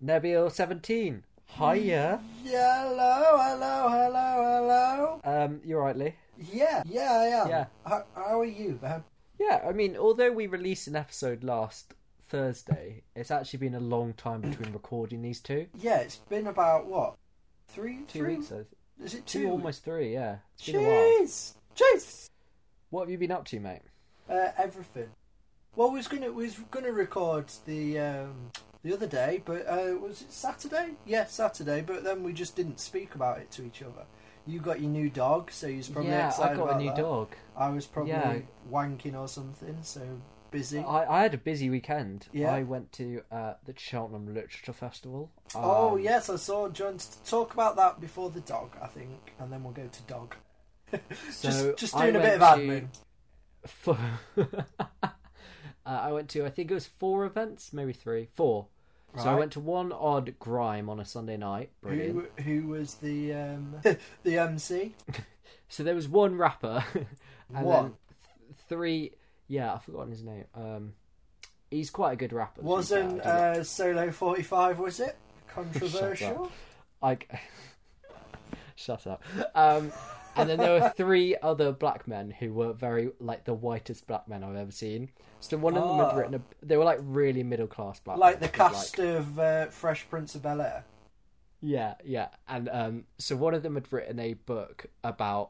Nabil17. Hiya. Yeah, hello. You're right, Lee? Yeah, I am. Yeah. How are you, man? Yeah, I mean, although we released an episode last Thursday, it's actually been a long time between recording these two. Yeah, it's been about, what, 2 three? weeks. Is it two? two? Almost 3, yeah. It's been a while. Jeez! What have you been up to, mate? Everything. Well, we was gonna record the other day, but was it Saturday? Yeah, Saturday. But then we just didn't speak about it to each other. You got your new dog, so you was probably excited about that. I got a new dog. I was probably wanking or something, so busy. I had a busy weekend. Yeah. I went to the Cheltenham Literature Festival. Oh yes, I saw. Do you want to talk about that before the dog? I think, and then we'll go to dog. So just doing a bit of admin. I went to, I think it was 4 events, maybe 3, 4. Right. So I went to one odd grime on a Sunday night. Brilliant. Who was the the MC? So there was one rapper, and One? then 3. Yeah, I've forgotten his name. He's quite a good rapper. Wasn't Solo 45? Was it controversial? Shut up. And then there were 3 other black men who were very, like, the whitest black men I've ever seen. So one of them had written they were, like, really middle-class black like men. The cast of Fresh Prince of Bel-Air. Yeah. And so one of them had written a book about,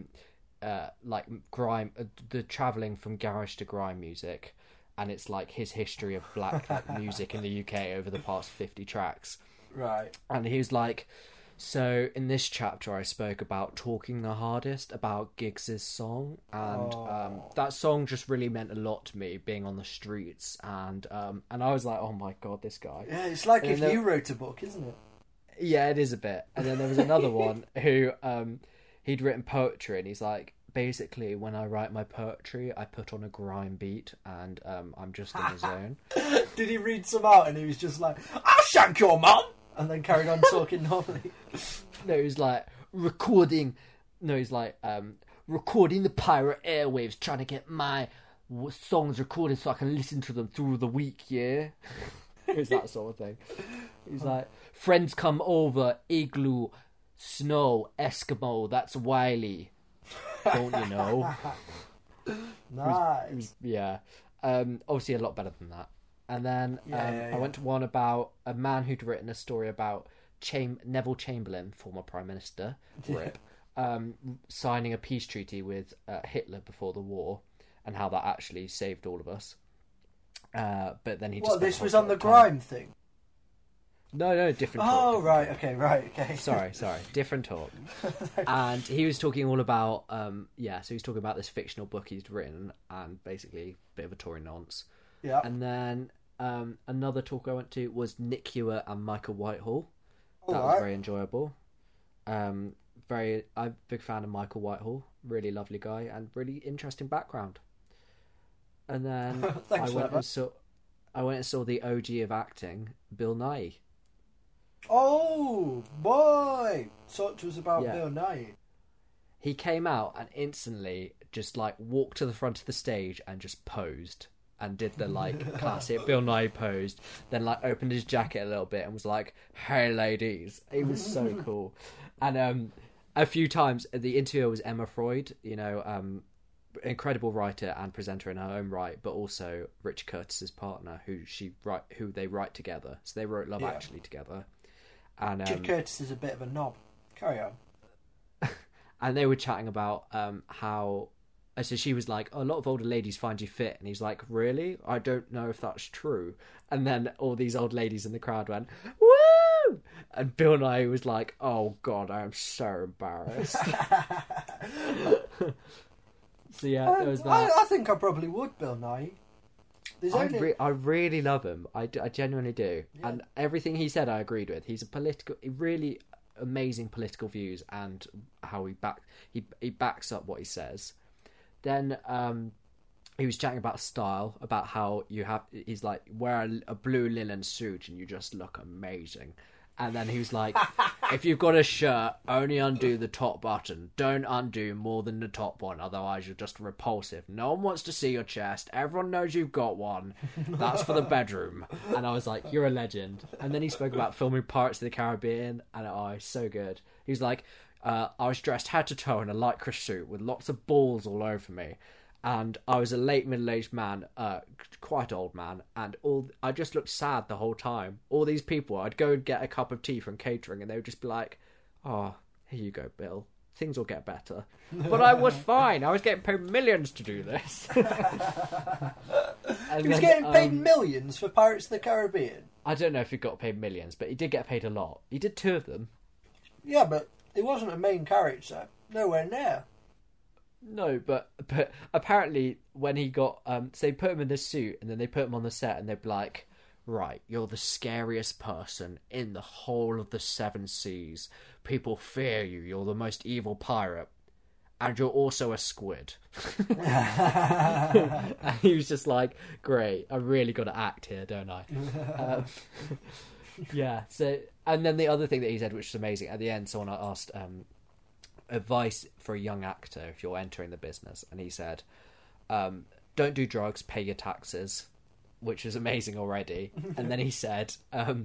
like, grime, the travelling from garage to grime music. And it's, like, his history of black music in the UK over the past 50 tracks. Right. And he was like... So in this chapter, I spoke about Talking the Hardest, about Giggs' song, and that song just really meant a lot to me, being on the streets, and I was like, oh my god, this guy. Yeah, it's like if you wrote a book, isn't it? Yeah, it is a bit. And then there was another one who he'd written poetry, and he's like, basically, when I write my poetry, I put on a grime beat, and I'm just in the zone. Did he read some out, and he was just like, I'll shank your mum! And then carried on talking normally. No, he was like recording the pirate airwaves, trying to get my songs recorded so I can listen to them through the week. Yeah, it was that sort of thing. He's like, friends come over, igloo, snow, Eskimo. That's Wiley, don't you know? Nice. Yeah. Obviously, a lot better than that. And then I went to one about a man who'd written a story about Neville Chamberlain, former Prime Minister, RIP, signing a peace treaty with Hitler before the war, and how that actually saved all of us. But then he just... Well, this was on the grime thing? No, different talk. Oh, right, okay. Sorry, different talk. And he was talking all about, so he was talking about this fictional book he's written, and basically a bit of a Tory nonce. Yeah. And then another talk I went to was Nick Hewer and Michael Whitehall. That was very enjoyable. I'm a big fan of Michael Whitehall. Really lovely guy and really interesting background. And then I went and saw the OG of acting, Bill Nighy. Oh boy! Talk to us about Bill Nighy. He came out and instantly just like walked to the front of the stage and just posed. And did the like classic Bill Nighy posed, then like opened his jacket a little bit and was like, "Hey ladies," it was so cool. And a few times the interviewer was Emma Freud, incredible writer and presenter in her own right, but also Rich Curtis's partner, who they write together. So they wrote Love Actually together. And Richard Curtis is a bit of a knob. Carry on. And they were chatting about how. So she was like, a lot of older ladies find you fit. And he's like, really? I don't know if that's true. And then all these old ladies in the crowd went, woo! And Bill Nighy was like, oh, God, I am so embarrassed. So, yeah, there was that. I think I probably would, Bill Nighy. I really love him. I genuinely do. Yeah. And everything he said, I agreed with. He's really amazing political views and how he backs up what he says. Then he was chatting about style, about how he's like, wear a blue linen suit and you just look amazing. And then he was like, if you've got a shirt, only undo the top button. Don't undo more than the top one, otherwise you're just repulsive. No one wants to see your chest. Everyone knows you've got one. That's for the bedroom. And I was like, you're a legend. And then he spoke about filming Pirates of the Caribbean, and it's so good. He was like, I was dressed head to toe in a lycra suit with lots of balls all over me. And I was a late middle-aged man, quite old man, and I just looked sad the whole time. All these people, I'd go and get a cup of tea from catering, and they would just be like, "Oh, here you go, Bill. Things will get better." But I was fine. I was getting paid millions to do this. He was getting paid millions for Pirates of the Caribbean. I don't know if he got paid millions, but he did get paid a lot. He did 2 of them. Yeah, but he wasn't a main character. Nowhere near. No, but apparently when he got so they put him in this suit and then they put him on the set and they'd be like, right, you're the scariest person in the whole of the 7 seas. People fear you. You're the most evil pirate, and you're also a squid. And he was just like, great, I really got to act here, don't I? Yeah. So, and then the other thing that he said, which was amazing, at the end, someone asked advice for a young actor if you're entering the business, and he said, don't do drugs, pay your taxes, which is amazing already. And then he said,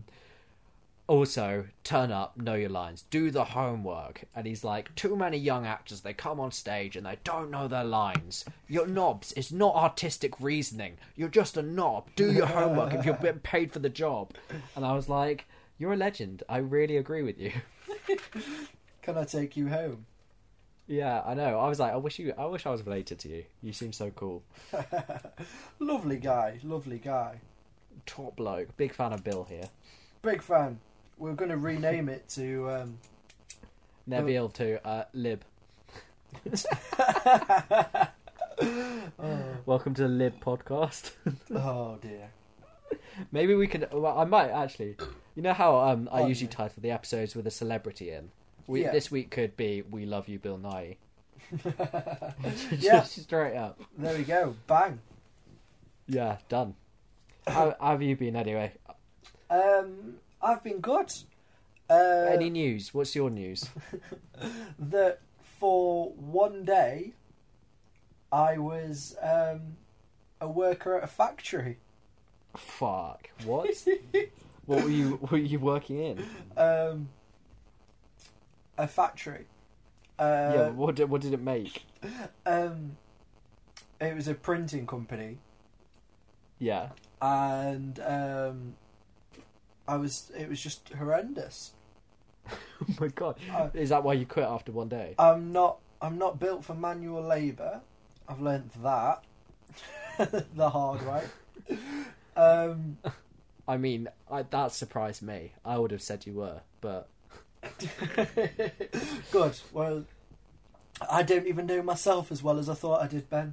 also turn up, know your lines, do the homework. And he's like, too many young actors, they come on stage and they don't know their lines. You're knobs. It's not artistic reasoning. You're just a knob. Do your homework if you're being paid for the job. And I was like, you're a legend. I really agree with you. Can I take you home? Yeah, I know. I was like, I wish I was related to you. You seem so cool. Lovely guy. Top bloke. Big fan of Bill here. Big fan. We're going to rename it to Neville to Lib. Welcome to the Lib podcast. Oh dear. Maybe we can. Well, I might actually. You know how I usually title the episodes with a celebrity in. This week could be "We Love You, Bill Nye." Yeah, straight up. There we go. Bang. Yeah, done. How have you been anyway? I've been good. Any news? What's your news? That for one day, I was a worker at a factory. Fuck. What? What were you working in? A factory. Yeah. What did it make? It was a printing company. Yeah. And it was just horrendous. Oh my god. Is that why you quit after one day? I'm not built for manual labour. I've learnt that the hard way. I mean, that surprised me. I would have said you were, but good. Well, I don't even know myself as well as I thought I did, Ben.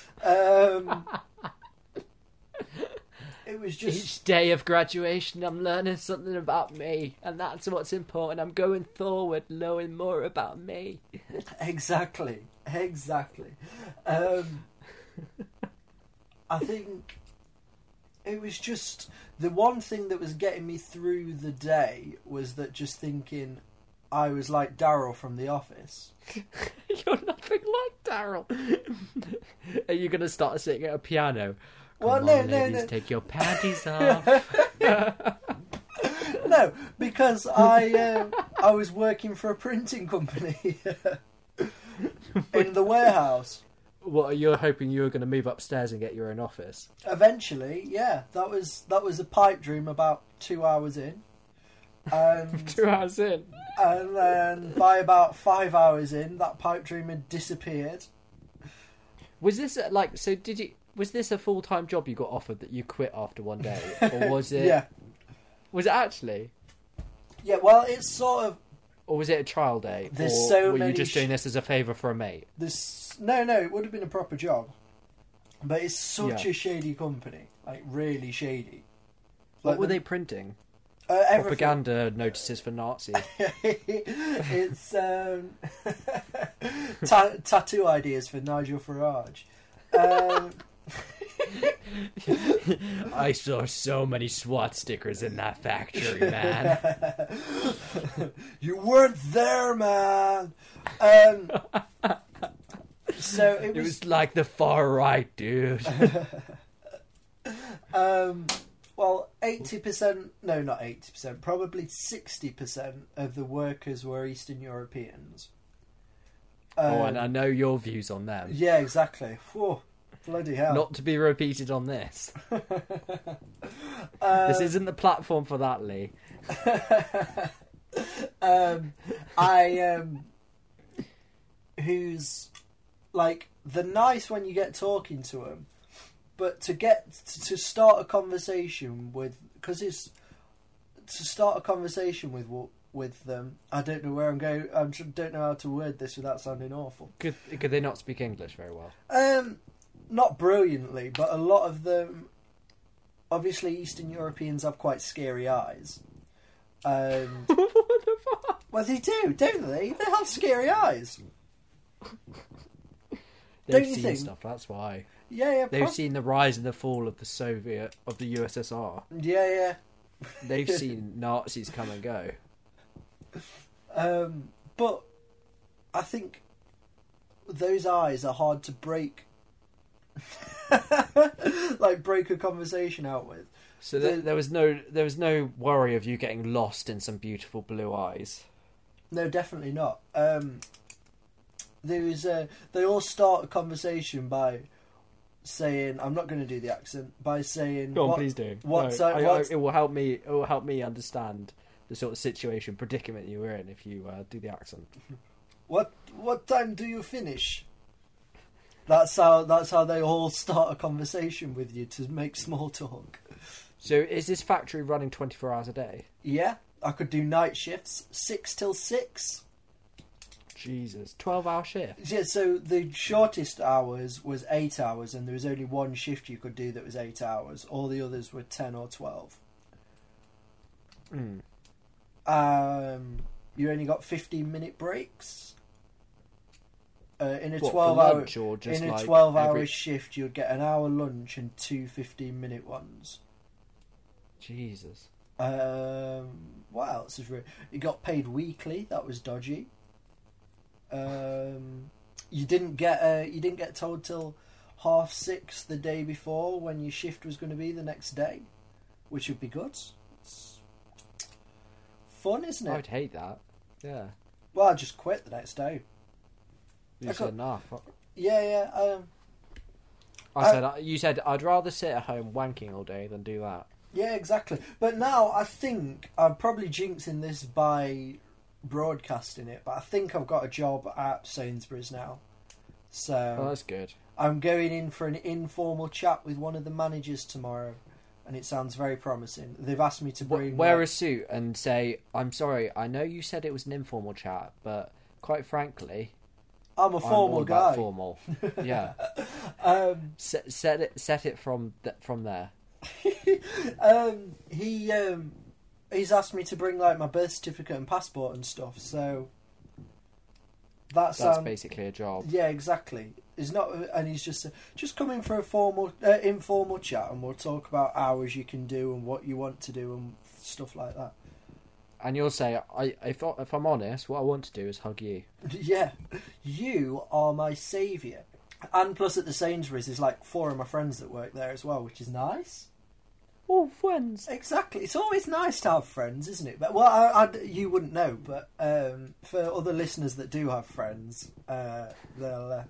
It was just each day of graduation I'm learning something about me, and that's what's important. I'm going forward knowing more about me. Exactly. I think it was just the one thing that was getting me through the day was that just thinking I was like Daryl from The Office. You're nothing like Daryl. Are you going to start sitting at a piano? Well, no, ladies, take your panties off. No, because I was working for a printing company in the warehouse. What, you're hoping you were going to move upstairs and get your own office? Eventually, yeah. That was a pipe dream about 2 hours in. And 2 hours in? And then by about 5 hours in, that pipe dream had disappeared. Was this was this a full-time job you got offered that you quit after one day? Or was it... Yeah. Was it actually? Yeah, well, it's sort of... Or was it a trial day? There's or so were many you just doing this as a favour for a mate? No, it would have been a proper job. But it's such a shady company. Like, really shady. What were they printing? Propaganda notices for Nazis. It's tattoo ideas for Nigel Farage. I saw so many SWAT stickers in that factory, man. You weren't there, man. So It was like the far right, dude. Well, 80%, no, not 80%, probably 60% of the workers were Eastern Europeans. And I know your views on them. Yeah, exactly. Whew, bloody hell. Not to be repeated on this. This isn't the platform for that, Lee. Who's like the nice when you get talking to them, but to start a conversation with, because it's to start a conversation with them. I don't know where I'm going. I don't know how to word this without sounding awful. Could they not speak English very well? Not brilliantly, but a lot of them. Obviously, Eastern Europeans have quite scary eyes. What the fuck? Well, they do, don't they? They have scary eyes. They've Don't you seen think? stuff. That's why. Yeah. They've seen the rise and the fall of the USSR. Yeah. They've seen Nazis come and go. But I think those eyes are hard to break. Like break a conversation out with. So there was no worry of you getting lost in some beautiful blue eyes. No, definitely not. They all start a conversation by saying, I'm not going to do the accent, by saying, Go on, please do. It will help me. It will help me understand the sort of predicament you were in if you do the accent. What time do you finish? That's how they all start a conversation with you, to make small talk. So is this factory running 24 hours a day? Yeah, I could do night shifts, 6 till 6. Jesus, 12-hour shift. Yeah, so the shortest hours was 8 hours, and there was only one shift you could do that was 8 hours. All the others were 10 or 12. You only got 15-minute breaks. In a 12-hour shift, you'd get an hour lunch and 2 15-minute ones. Jesus. What else is real? You got paid weekly. That was dodgy. You didn't get told till 6:30 the day before when your shift was going to be the next day, which would be good. It's fun, isn't it? I'd hate that. Yeah. Well, I just quit the next day. You said enough. Yeah. You said I'd rather sit at home wanking all day than do that. Yeah, exactly. But now I think I'm probably jinxing this by broadcasting it, but I think I've got a job at Sainsbury's now. So that's good. I'm going in for an informal chat with one of the managers tomorrow, and it sounds very promising. They've asked me to wear a suit and say, "I'm sorry, I know you said it was an informal chat, but quite frankly, I'm a formal guy." Formal, yeah. Set it from there. He's asked me to bring like my birth certificate and passport and stuff, so that's basically a job. Yeah, exactly. It's not, and he's just come in for a formal, informal chat, and we'll talk about hours you can do and what you want to do and stuff like that. And you'll say, if I'm honest, what I want to do is hug you. Yeah, you are my saviour. And plus, at the Sainsbury's, there's like 4 of my friends that work there as well, which is nice. Oh, friends. Exactly. It's always nice to have friends, isn't it? But well, you wouldn't know, but for other listeners that do have friends, they'll.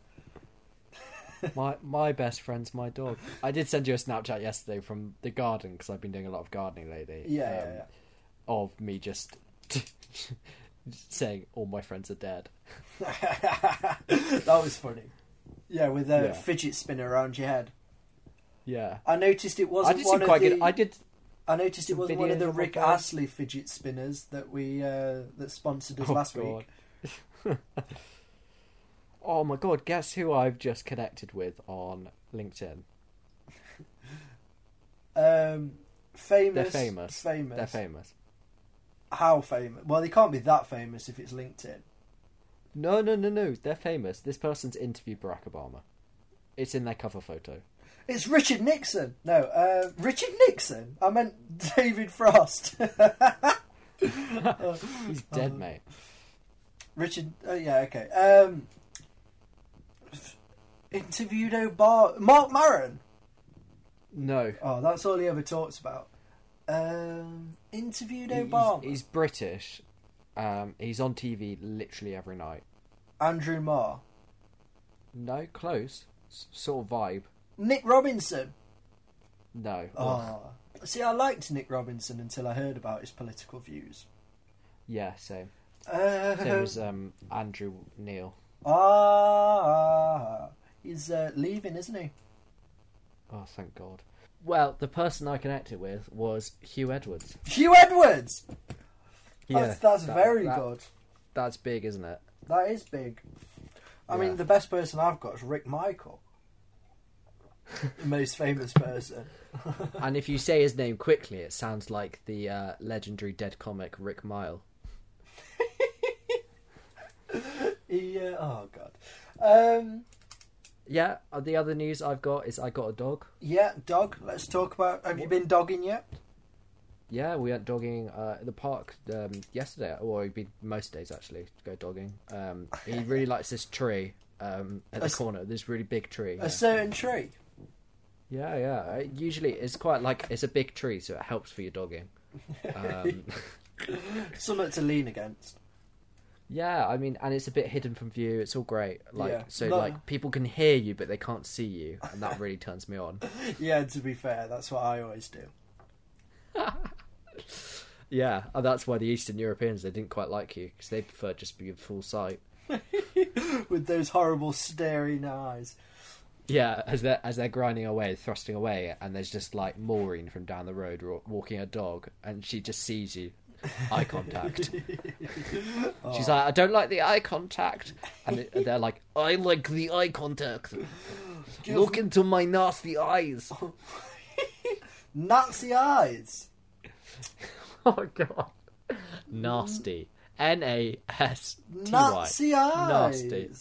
My best friend's my dog. I did send you a Snapchat yesterday from the garden because I've been doing a lot of gardening lately. Yeah. Of me just saying all my friends are dead. That was funny. Yeah, with a fidget spinner around your head. Yeah. I noticed it wasn't one of the... I noticed it wasn't one of the Rick Astley fidget spinners that that sponsored us last week. Oh my god, guess who I've just connected with on LinkedIn? Famous. They're famous. Famous. They're famous. How famous? Well, they can't be that famous if it's LinkedIn. No. They're famous. This person's interviewed Barack Obama. It's in their cover photo. It's Richard Nixon. No, Richard Nixon. I meant David Frost. He's dead, mate. Richard. Yeah, okay. Interviewed Obama. Mark Maron. No. Oh, that's all he ever talks about. Interviewed Obama. He's British. He's on TV literally every night. Andrew Marr. No, close. Sort of vibe. Nick Robinson. No. Oh. See, I liked Nick Robinson until I heard about his political views. Yeah, same. Same Same as Andrew Neil. He's leaving, isn't he? Oh, thank God. Well, the person I connected with was Hugh Edwards. Hugh Edwards! Yeah, That's very good. That's big, isn't it? That is big. I Yeah. mean, the best person I've got is Rick Michael. The most famous person. And if you say his name quickly, it sounds like the legendary dead comic Rick Mile. Yeah, oh, God. Yeah, the other news I've got is I got a dog. Yeah, dog. Let's talk about... Have you been dogging yet? Yeah, we went dogging at the park yesterday. Or we've been most days, actually, to go dogging. He really likes this tree at the corner, this really big tree. A certain tree? Yeah. Usually it's quite like... It's a big tree, so it helps for your dogging. Something to lean against. Yeah, I mean, and it's a bit hidden from view. It's all great. Yeah. Like, people can hear you, but they can't see you. And that really turns me on. Yeah, to be fair, that's what I always do. Yeah, and that's why the Eastern Europeans, they didn't quite like you, because they prefer just being full sight. With those horrible staring eyes. Yeah, as they're grinding away, thrusting away, and there's just like Maureen from down the road walking a dog, and she just sees you. Eye contact. She's like, I don't like the eye contact. And they're like, I like the eye contact. Look into my nasty eyes. Nazi eyes. Oh, God. Nasty. Nasty. Nazi eyes. Nasty.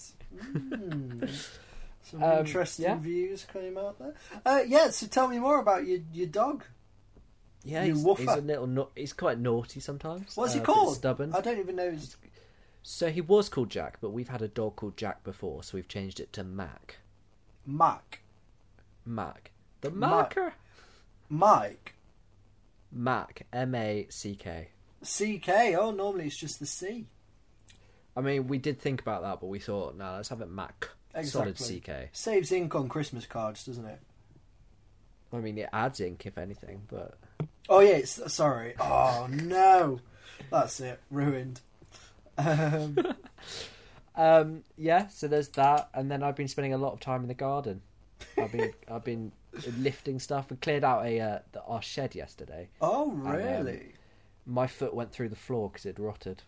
Some interesting views came out there. Yeah, so tell me more about your dog. Yeah, he's a little. He's quite naughty sometimes. What's he called? Stubborn. I don't even know. So he was called Jack, but we've had a dog called Jack before, so we've changed it to Mac. Mac. The marker. Mike. Mac. M-A-C-K. C-K. Oh, normally it's just the C. I mean, we did think about that, but we thought, no, let's have it Mac. Exactly. Solid C-K. Saves ink on Christmas cards, doesn't it? I mean, it adds ink, if anything, but... Oh, yeah, sorry. Oh, no. That's it. Ruined. Yeah, so there's that, and then I've been spending a lot of time in the garden. I've been lifting stuff. We cleared out our shed yesterday. Oh, really? And, my foot went through the floor because it rotted.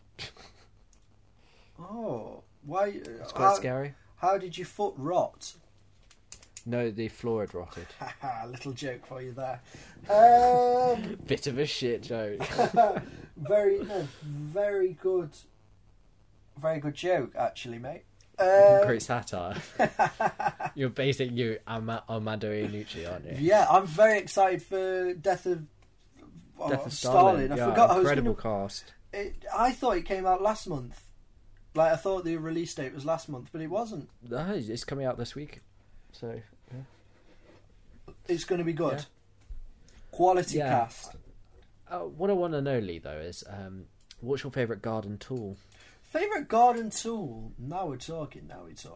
Oh, why? It's quite scary. How did your foot rot? No, the floor had rotted. Little joke for you there. Bit of a shit joke. Very good. Very good joke, actually, mate. Great satire. You're basically Armando Iannucci, aren't you? Yeah, I'm very excited for Death of Stalin. I forgot. Incredible cast. I thought it came out last month. Like, I thought the release date was last month, but it wasn't. No, it's coming out this week. So, yeah. It's going to be good. Yeah. Quality cast. What I want to know, Lee, though, is what's your favourite garden tool? Favourite garden tool? Now we're talking.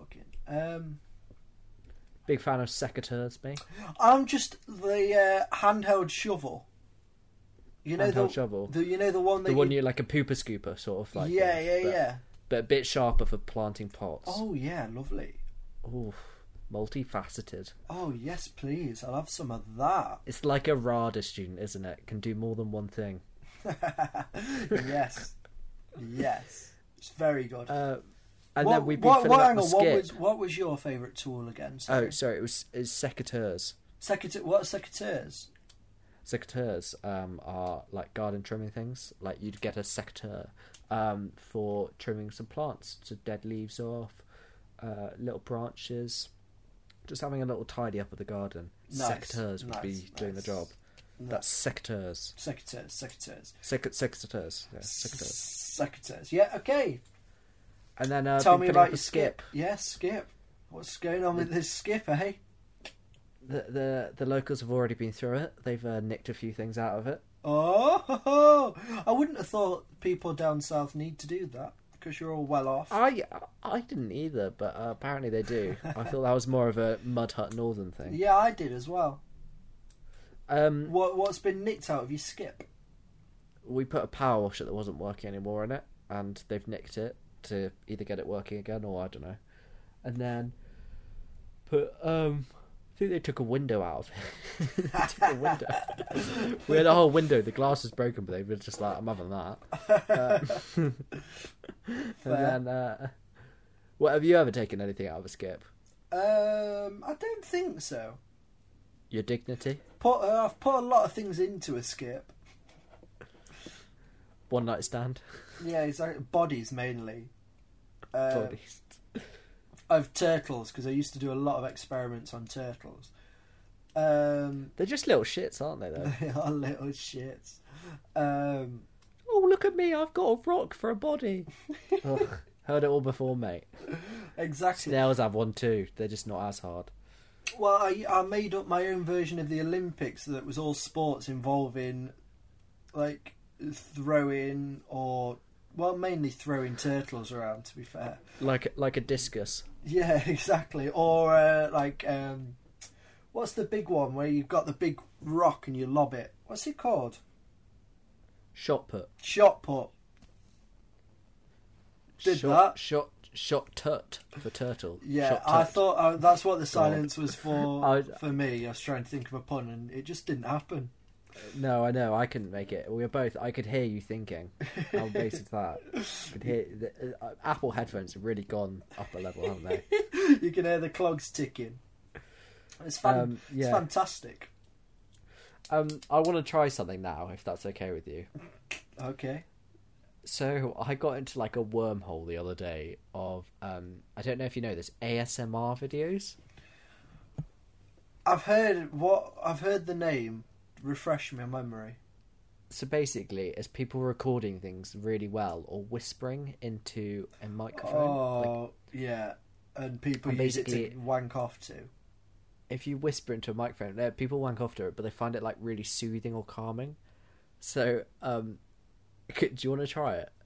Big fan of secateurs, me. I'm just the handheld shovel. You know handheld shovel. You know the one that the one you like a pooper scooper, sort of like. Yeah. But a bit sharper for planting pots. Oh yeah, lovely. Oh, multifaceted. Oh yes, please. I'll have some of that. It's like a RADA student, isn't it? Can do more than one thing. Yes. It's very good. And then we've been filling up the skip. What was your favourite tool again? Sorry. Oh, sorry. It's secateurs. What are secateurs? Secateurs are like garden trimming things. Like you'd get a secateur for trimming some plants, so dead leaves off, little branches, Just having a little tidy up of the garden. Nice, Secateurs would be doing the job. That's secateurs. Secateurs. Secateurs. Yeah, secateurs. Secateurs. Yeah, okay. And then Tell me about the your skip. Yeah, skip. What's going on with this skip, eh? The locals have already been through it. They've nicked a few things out of it. Oh, I wouldn't have thought people down south need to do that because you're all well off. I didn't either, but apparently they do. I thought that was more of a Mud Hut Northern thing. Yeah, I did as well. What's been nicked out of your skip? We put a power washer that wasn't working anymore in it, and they've nicked it to either get it working again or I don't know. And then put I think they took a window out of it. They took a window. We had a whole window. The glass was broken, but they were just like, I'm having that. And then, what have you ever taken anything out of a skip? I don't think so. Your dignity? I've put a lot of things into a skip. One night stand? Yeah, exactly. Bodies mainly. Bodies. Of turtles, because I used to do a lot of experiments on turtles. They're just little shits, aren't they, though? They are little shits. Oh, look at me, I've got a rock for a body. Ugh, heard it all before, mate. Exactly. Snails have one too, they're just not as hard. Well, I made up my own version of the Olympics that was all sports involving, like, throwing or... Well, mainly throwing turtles around, to be fair. Like a discus. Yeah, exactly. Or, what's the big one where you've got the big rock and you lob it? What's it called? Shot put. Shot put. Shot tut for turtle. Yeah, shot I thought that's what the silence was for me. I was trying to think of a pun and it just didn't happen. No, I know. I couldn't make it. We were both. I could hear you thinking. How basic that. I could hear Apple headphones have really gone up a level, haven't they? You can hear the clogs ticking. It's fun. It's fantastic. I want to try something now, if that's okay with you. Okay. So I got into like a wormhole the other day of I don't know if you know this, ASMR videos. I've heard the name. Refresh my memory. So basically, it's people recording things really well or whispering into a microphone. Oh, yeah. And people use it to wank off to. If you whisper into a microphone, people wank off to it, but they find it like really soothing or calming. So, do you want to try it?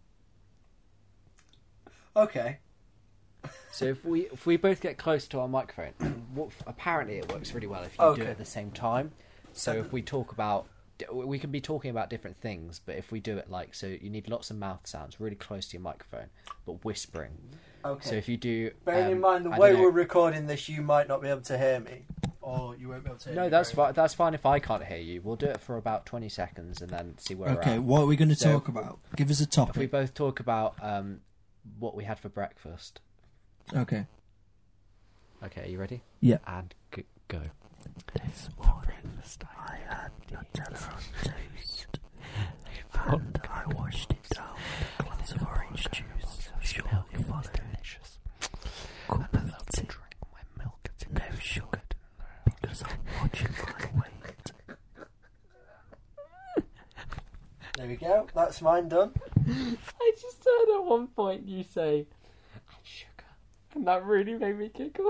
Okay. So if we both get close to our microphone, apparently it works really well if you do it at the same time. So if we talk about, we can be talking about different things, but if we do it like, so you need lots of mouth sounds really close to your microphone, but whispering. Okay. So if you do... Bearing in mind the way we're recording this, you might not be able to hear me. Or you won't be able to hear me. No, that's fine. That's fine if I can't hear you. We'll do it for about 20 seconds and then see where we're at. Okay, what are we going to talk about? Give us a topic. If we both talk about what we had for breakfast. Okay. Okay, are you ready? Yeah. And go. This morning I had Nutella on toast and I washed it down with a glass of orange juice. Shortly followed. Cup of tea. Drink my milk. No sugar because I'm watching my weight. There we go. That's mine done. I just heard at one point you say, and sugar. And that really made me giggle.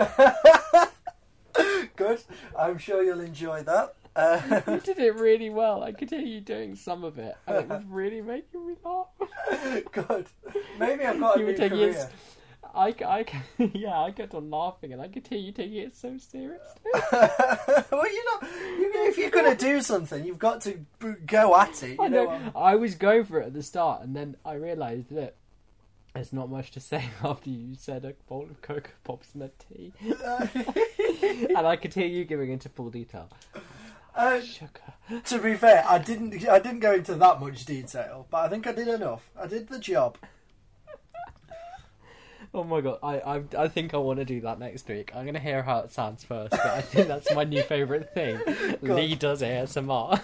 Good. I'm sure you'll enjoy that. You did it really well. I could hear you doing some of it, and it was really making me laugh. Good. Maybe I've got a new career. I kept on laughing, and I could hear you taking it so seriously. Well, if you're going to do something, you've got to go at it. I know. I was going for it at the start, and then I realised that there's not much to say after you said a bowl of Cocoa Pops and a tea. And I could hear you giving into full detail. Sugar. To be fair, I didn't go into that much detail, but I think I did enough. I did the job. Oh my god, I think I want to do that next week. I'm going to hear how it sounds first, but I think that's my new favourite thing. Lee does ASMR.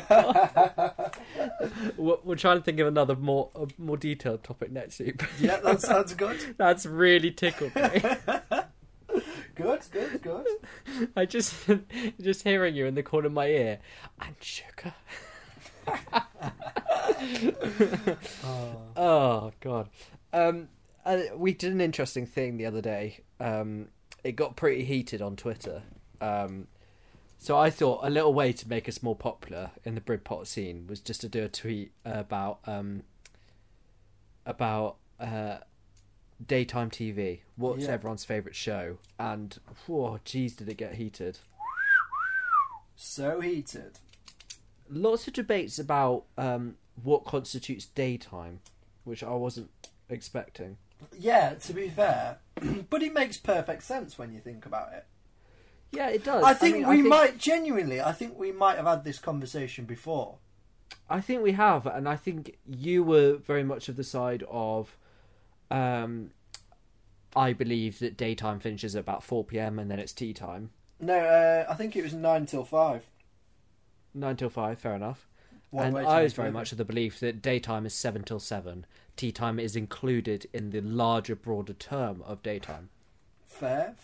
We'll try and think of another more detailed topic next week. Yeah, that sounds good. That's really tickled me. Good, good, good. I just hearing you in the corner of my ear, and sugar. Oh God. We did an interesting thing the other day. It got pretty heated on Twitter. So I thought a little way to make us more popular in the Britpop scene was just to do a tweet about daytime TV. What's everyone's favourite show? And whoa, geez, did it get heated? So heated. Lots of debates about what constitutes daytime, which I wasn't expecting. Yeah, to be fair, but it makes perfect sense when you think about it. Yeah, it does. I think we might have had this conversation before. I think we have, and I think you were very much of the side of I believe that daytime finishes at about 4 p.m. and then it's tea time. No, I think it was 9 till 5. 9 till 5, fair enough. One And way to I make was very a much of the belief that daytime is 7 till 7. Tea time is included in the larger, broader term of daytime. Fair.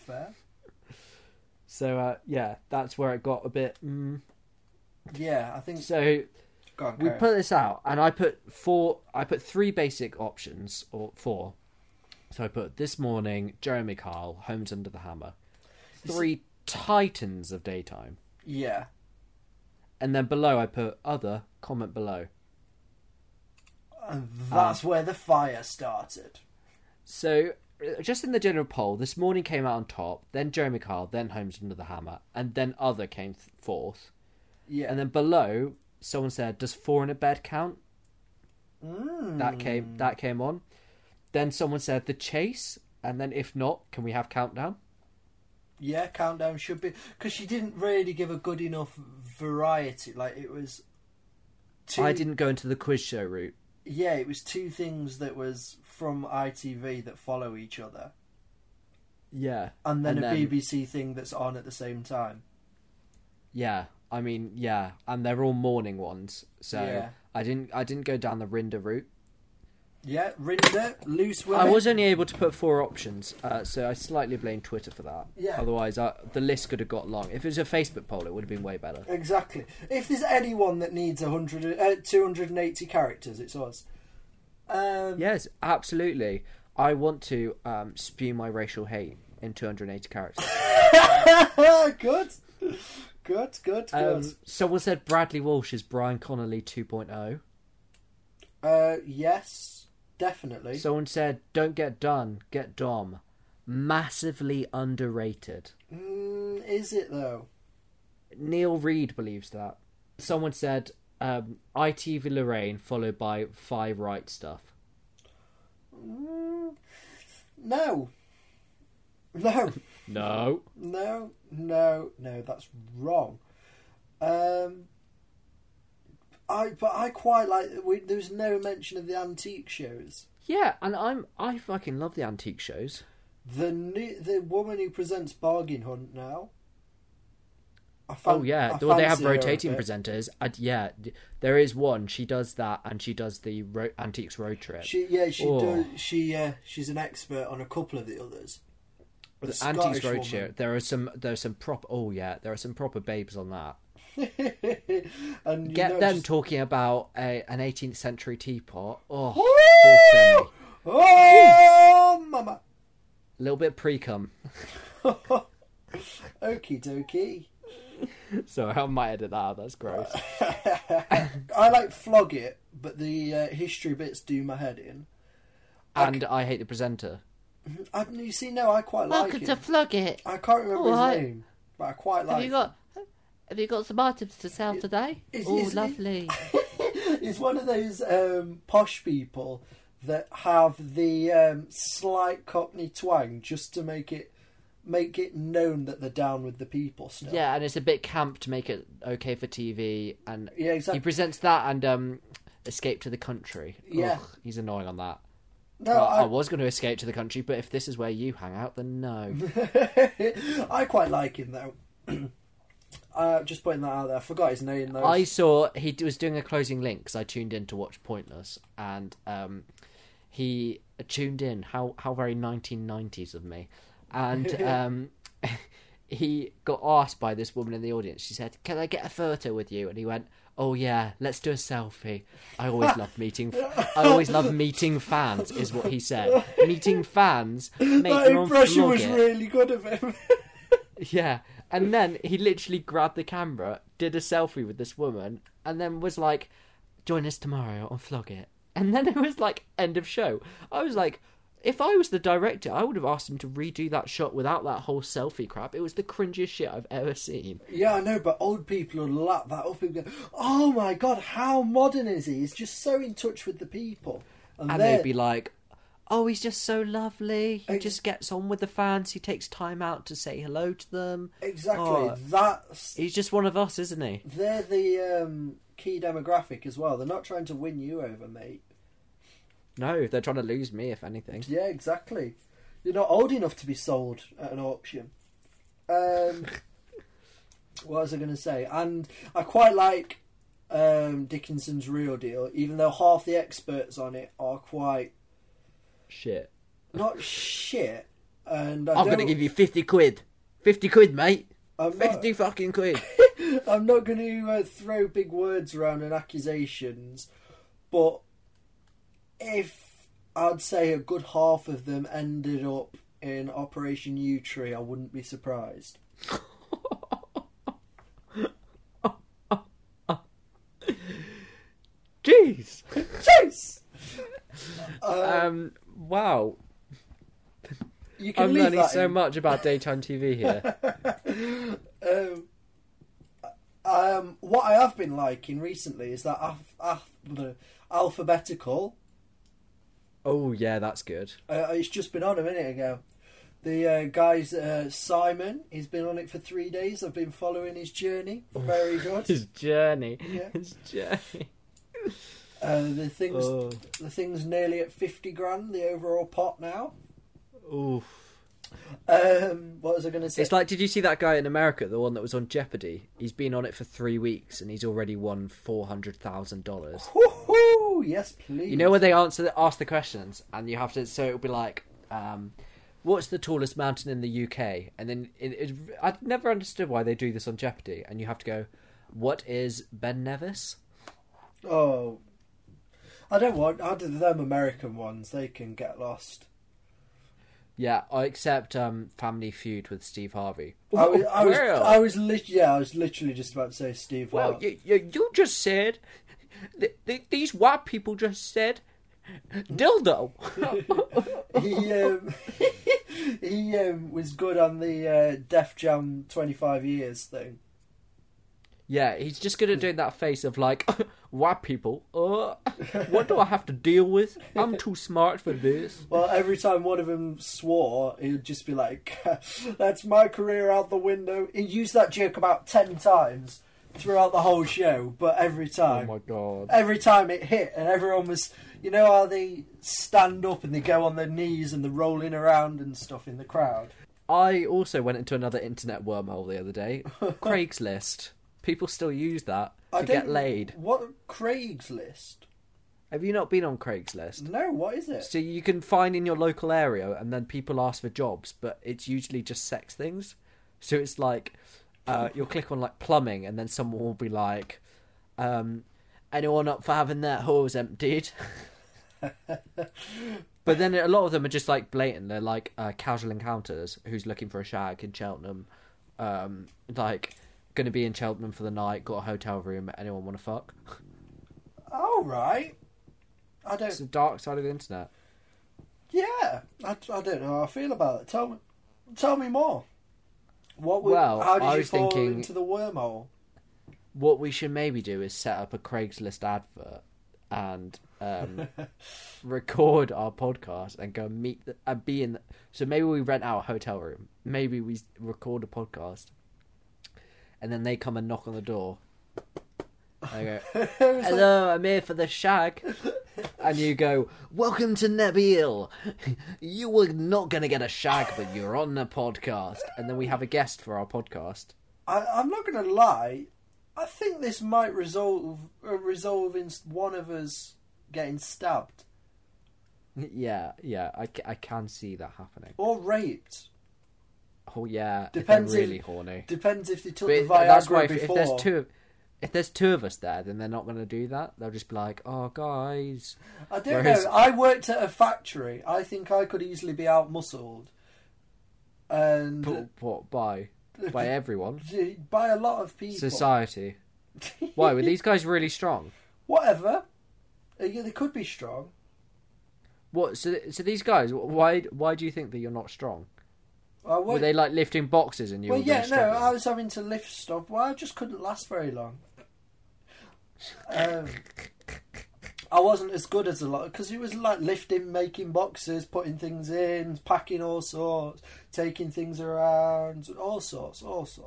So, yeah, that's where it got a bit... Yeah, I think... So, Go on, we carry on. put this out, and I put 3 basic options, or 4. So I put This Morning, Jeremy Kyle, Homes Under the Hammer. 3 titans of daytime. Yeah. And then below I put Other, comment below. And that's where the fire started. So, just in the general poll, This Morning came out on top, then Jeremy Kyle, then Homes Under the Hammer, and then Other came fourth. Yeah. And then below, someone said, does 4 in a Bed count? That came on. Then someone said The Chase, and then if not, can we have Countdown? Yeah, Countdown should be... Because she didn't really give a good enough variety. Like, it was... I didn't go into the quiz show route. Yeah, it was 2 things that was from ITV that follow each other. Yeah. And then a BBC thing that's on at the same time. Yeah, I mean, yeah. And they're all morning ones. So Yeah. I didn't go down the Rinder route. Yeah, Rinder, Loose Women. I was only able to put 4 options, so I slightly blame Twitter for that. Yeah. Otherwise, the list could have got long. If it was a Facebook poll, it would have been way better. Exactly. If there's anyone that needs 280 characters, it's us. Yes, absolutely. I want to spew my racial hate in 280 characters. Good. Someone said Bradley Walsh is Brian Connolly 2.0. Yes, definitely. Someone said, don't get done, get Dom. Massively underrated. Is it though? Neil Reed believes that. Someone said, ITV Lorraine followed by 5 Right Stuff. No. No. No, that's wrong. I quite like. There's no mention of the antique shows. Yeah, and I fucking love the antique shows. The woman who presents Bargain Hunt now. They have rotating presenters. Yeah, there is one. She does that, and she does the Antiques Road Trip. Does. She's an expert on a couple of the others. The Antiques Road Trip. There are some proper. Oh yeah, there are some proper babes on that. And them talking about an 18th century teapot. Oh, Woo! full semi. Oh, mama. A little bit pre-cum. Okie dokie. Sorry, I might edit that out. That's gross. I like Flog It, but the history bits do my head in. And I hate the presenter. I quite like Welcome it. to Flog It. I can't remember his name, but I quite like it. Have you got some items to sell today? Lovely. He's one of those posh people that have the slight Cockney twang just to make it known that they're down with the people still. Yeah, and it's a bit camp to make it okay for TV. And yeah, exactly. He presents that and Escape to the Country. Yeah. Ugh, he's annoying on that. No, well, I was going to escape to the country, but if this is where you hang out, then no. I quite like him though. Just putting that out there. I forgot his name though. I saw he was doing a closing link because I tuned in to watch Pointless, and he tuned in. How very 1990s of me. And he got asked by this woman in the audience. She said, "Can I get a photo with you?" And he went, "Oh yeah, let's do a selfie. I always love meeting. I always love meeting fans," is what he said. Meeting fans, make That your own impression vlog was it. really good of him. Yeah, and then he literally grabbed the camera, did a selfie with this woman, and then was like, "Join us tomorrow on Flog It." And then it was like, end of show. I was like, if I was the director, I would have asked him to redo that shot without that whole selfie crap. It was the cringiest shit I've ever seen. Yeah, I know, but old people will lap that up and go, "Oh my god, how modern is he? He's just so in touch with the people." And they'd be like, "Oh, he's just so lovely. He just gets on with the fans. He takes time out to say hello to them. Exactly. Oh, he's just one of us, isn't he?" They're the key demographic as well. They're not trying to win you over, mate. No, they're trying to lose me, if anything. Yeah, exactly. You're not old enough to be sold at an auction. What was I going to say? And I quite like Dickinson's Real Deal, even though half the experts on it are quite... Shit. Not shit. And I'm I'm going to give you 50 quid. 50 quid, mate. 50 fucking quid. I'm not going to throw big words around and accusations, but if I'd say a good half of them ended up in Operation U-Tree, I wouldn't be surprised. Jeez. Jeez! Wow. You can I'm leave learning that so in. much about daytime TV here. What I have been liking recently is that Alphabetical. Oh, yeah, that's good. It's just been on a minute ago. The guy's Simon. He's been on it for 3 days. I've been following his journey. Very good. His journey. Yeah. His journey. The thing's nearly at 50 grand. The overall pot now. Oof. What was I going to say? It's like, did you see that guy in America, the one that was on Jeopardy? He's been on it for 3 weeks and he's already won $400,000. Woohoo! Yes, please. You know where they ask the questions, and you have to. So it'll be like, "What's the tallest mountain in the UK?" And then I've never understood why they do this on Jeopardy, and you have to go, "What is Ben Nevis?" Oh, I don't want. Them American ones. They can get lost. Yeah, I accept Family Feud with Steve Harvey. I was literally just about to say Steve. Well, Harvey. you just said these white people just said dildo. He was good on the Def Jam 25 years thing. Yeah, he's just good at doing that face of like, white people, what do I have to deal with? I'm too smart for this. Well, every time one of them swore, he would just be like, "That's my career out the window." He used that joke about 10 times throughout the whole show, but every time... Oh my god. Every time it hit, and everyone was... You know how they stand up and they go on their knees and they're rolling around and stuff in the crowd? I also went into another internet wormhole the other day. Craigslist. People still use that to get laid. What? Craigslist? Have you not been on Craigslist? No, what is it? So you can find in your local area, and then people ask for jobs, but it's usually just sex things. So it's like, you'll click on like plumbing, and then someone will be like, "Anyone up for having their hose emptied?" But then a lot of them are just like blatant. They're like casual encounters. Who's looking for a shag in Cheltenham? Like, going to be in Cheltenham for the night. Got a hotel room. Anyone want to fuck? All right. It's the dark side of the internet. Yeah, I don't know how I feel about it. Tell me more. How did you fall into the wormhole? What we should maybe do is set up a Craigslist advert and record our podcast and go meet and be in. So maybe we rent out a hotel room. Maybe we record a podcast, and then they come and knock on the door. I go, "Hello, I'm here for the shag." And you go, "Welcome to Nabil. You were not going to get a shag, but you're on the podcast." And then we have a guest for our podcast. I'm not going to lie. I think this might resolve in one of us getting stabbed. Yeah, I can see that happening. Or raped. Oh yeah, Depends if they're really if- horny. Depends if they took But the Viagra that's why before. if there's two of us there, then they're not going to do that. They'll just be like, "Oh, guys." I don't Whereas- know. I worked at a factory. I think I could easily be out-muscled. And But what by everyone? by a lot of people. Society. Why were these guys really strong? Whatever. Yeah, they could be strong. What? So these guys, why do you think that you're not strong? I Were won't- they like lifting boxes and you well, were yeah, really no, struggling? I was having to lift stuff. Well, I just couldn't last very long. I wasn't as good as a lot because it was like lifting, making boxes, putting things in, packing all sorts, taking things around, all sorts.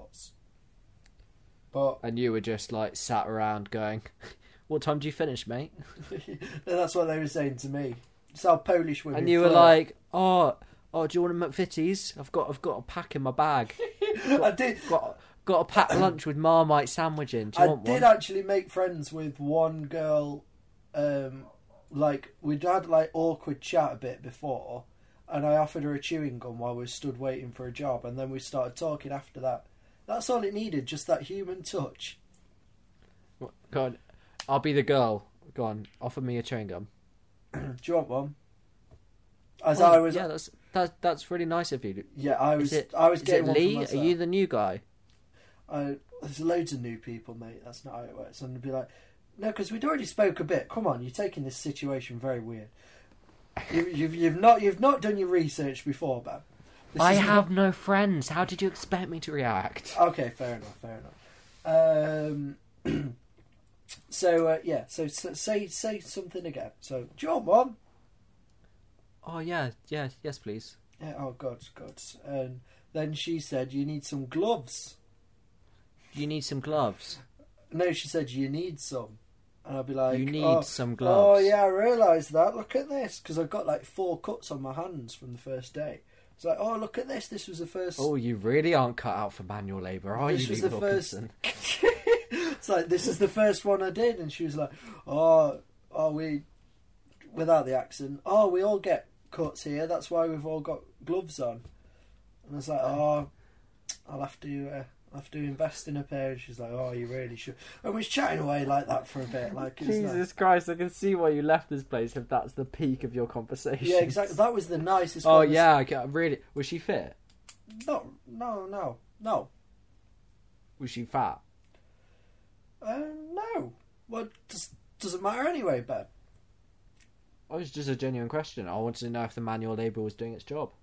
But And you were just like sat around going, "What time do you finish, mate?" that's what they were saying to me. It's how Polish women. And you were flirt. like, "Oh, do you want a McVitie's? I've got a pack in my bag. I did. Got a packed lunch with Marmite sandwich in. Do you I want did one?" actually make friends with one girl. Like we'd had like awkward chat a bit before, and I offered her a chewing gum while we stood waiting for a job, and then we started talking after that. That's all it needed, just that human touch. Go on, I'll be the girl. Go on, offer me a chewing gum. Do you want one? As Well, I was, yeah, that's really nice of you. I was Is it getting one Lee? for Are myself. you the new guy? There's loads of new people, mate. That's not how it works. And I'd be like, no, because we'd already spoke a bit. Come on, you're taking this situation very weird. You've not done your research before, man. This I is have no friends. How did you expect me to react? Okay, fair enough. So say something again. So do you want one? Oh yeah, yes, please. Yeah. Oh God. And then she said, "You need some gloves." You need some gloves. No, she said, "You need some," and I'll be like, You need "Oh, some gloves. Oh yeah, I realised that. Look at this, because I've got like 4 cuts on my hands from the first day. It's like, oh, look at this. This was the first. Oh, you really aren't cut out for manual labour, are This you, was Lee the first- Wilkinson? It's like, this is the first one I did, and she was like, oh, we, without the accent, oh, we all get cuts here. That's why we've all got gloves on. And I was like, oh, I'll have to invest in a pair. And she's like, oh, you really should. And we was chatting away like that for a bit. Like, it was nice. Jesus Christ, I can see why you left this place if that's the peak of your conversation. Yeah, exactly. That was the nicest. Oh yeah, really. Was she fit? No. Was she fat? No. Well, doesn't matter anyway, Ben. Oh, it's just a genuine question. I wanted to know if the manual labour was doing its job.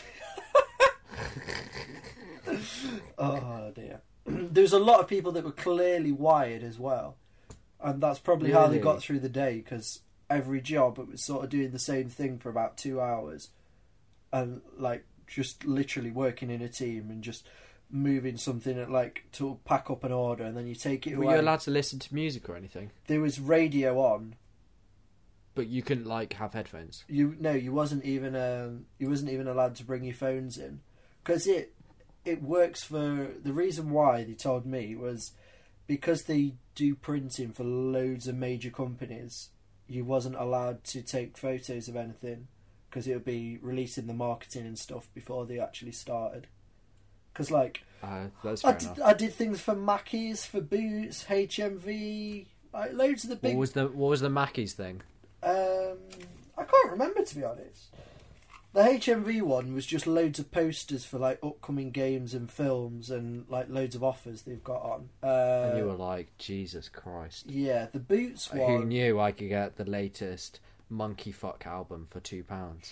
Oh dear. There's a lot of people that were clearly wired as well, and that's probably how they Really? got through the day, because every job it was sort of doing the same thing for about 2 hours, and like just literally working in a team and just moving something at, like, to pack up an order, and then you take it Were away. you allowed to listen to music or anything? There was radio on. But you couldn't like have headphones. You wasn't even allowed to bring your phones in, because it works for the reason why they told me was because they do printing for loads of major companies. You wasn't allowed to take photos of anything because it would be releasing the marketing and stuff before they actually started. Because like That's fair enough. I did things for Mackey's, for Boots, HMV, like loads of the big. What was the Mackey's thing? I can't remember, to be honest. The HMV one was just loads of posters for like upcoming games and films and like loads of offers they've got on. And you were like, Jesus Christ. Yeah, the Boots Who one. knew I could get the latest Monkey Fuck album for £2?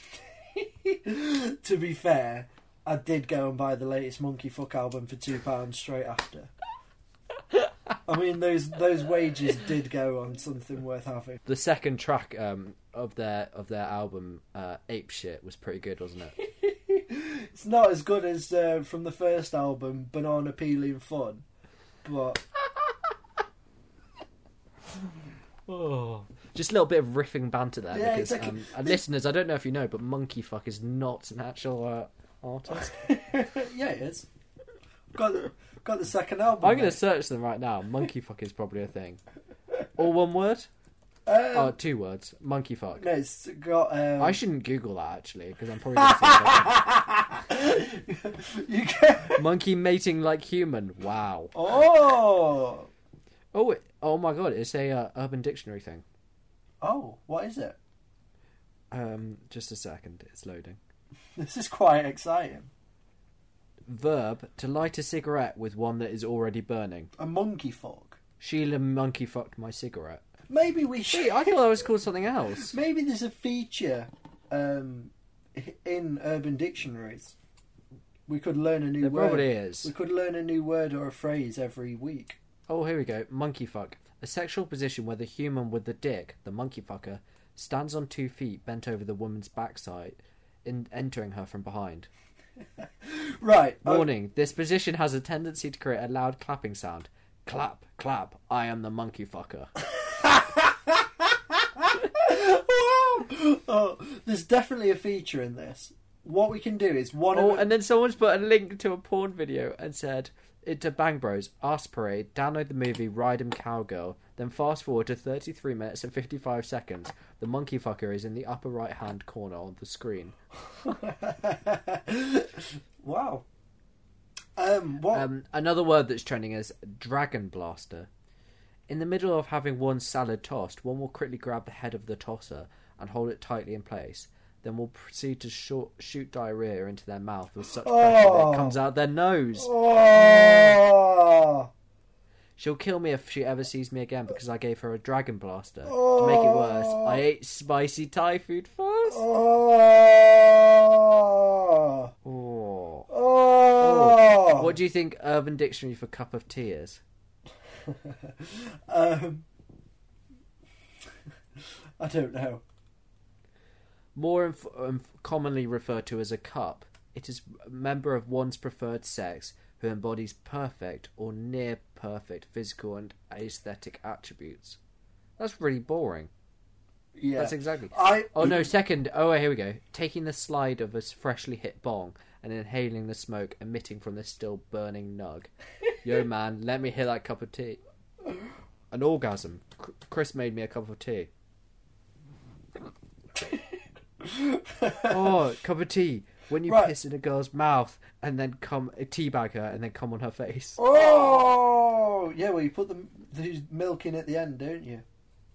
To be fair, I did go and buy the latest Monkey Fuck album for £2 straight after. I mean, those wages did go on something worth having. The second track of their album, Ape Shit, was pretty good, wasn't it? It's not as good as from the first album, Banana Peeling Fun, but Just a little bit of riffing banter there, Yeah, because exactly. and listeners, I don't know if you know, but Monkey Fuck is not an actual artist. yeah, it is. Got the second album. I'm going mate. to search them right now. Monkey Fuck is probably a thing. All one word? Oh, 2 words. Monkey fuck. No, it's got. I shouldn't Google that actually, because I'm probably going to see You can... monkey mating like human. Wow. Oh. Oh my god! It's a Urban Dictionary thing. Oh, what is it? Just a second. It's loading. This is quite exciting. Verb: to light a cigarette with one that is already burning. A monkey fuck. Sheila monkey fucked my cigarette. Maybe we should. Wait, I thought that was called something else. Maybe there's a feature in Urban Dictionaries. We could learn a new There word. probably is. We could learn a new word or a phrase every week. Oh, here we go. Monkey fuck. A sexual position where the human with the dick, the monkey fucker, stands on 2 feet bent over the woman's backside, entering her from behind. Right. Warning, this position has a tendency to create a loud clapping sound. Clap, clap, I am the monkey fucker. Oh, there's definitely a feature in this. What we can do is and then someone's put a link to a porn video and said, into Bang Bros, Ass Parade, download the movie Ride 'em Cowgirl, then fast forward to 33 minutes and 55 seconds. The monkey fucker is in the upper right hand corner of the screen. Wow. Another word that's trending is Dragon Blaster. In the middle of having one salad tossed, one will quickly grab the head of the tosser and hold it tightly in place. Then will proceed to shoot diarrhea into their mouth with such pressure that it comes out their nose. Oh. She'll kill me if she ever sees me again because I gave her a Dragon Blaster. To make it worse, I ate spicy Thai food first. Oh. Oh. Oh. What do you think Urban Dictionary for cup of tea is? I don't know. More commonly referred to as a cup, it is a member of one's preferred sex who embodies perfect or near perfect physical and aesthetic attributes. That's really boring. Yeah. That's exactly. Second. Oh, here we go. Taking the slide of a freshly hit bong and inhaling the smoke emitting from the still burning nug. Yo, man, let me hit that cup of tea. An orgasm. Chris made me a cup of tea. Oh, cup of tea. When you piss in a girl's mouth and then teabag her and then come on her face. Oh, yeah. Well, you put the milk in at the end, don't you?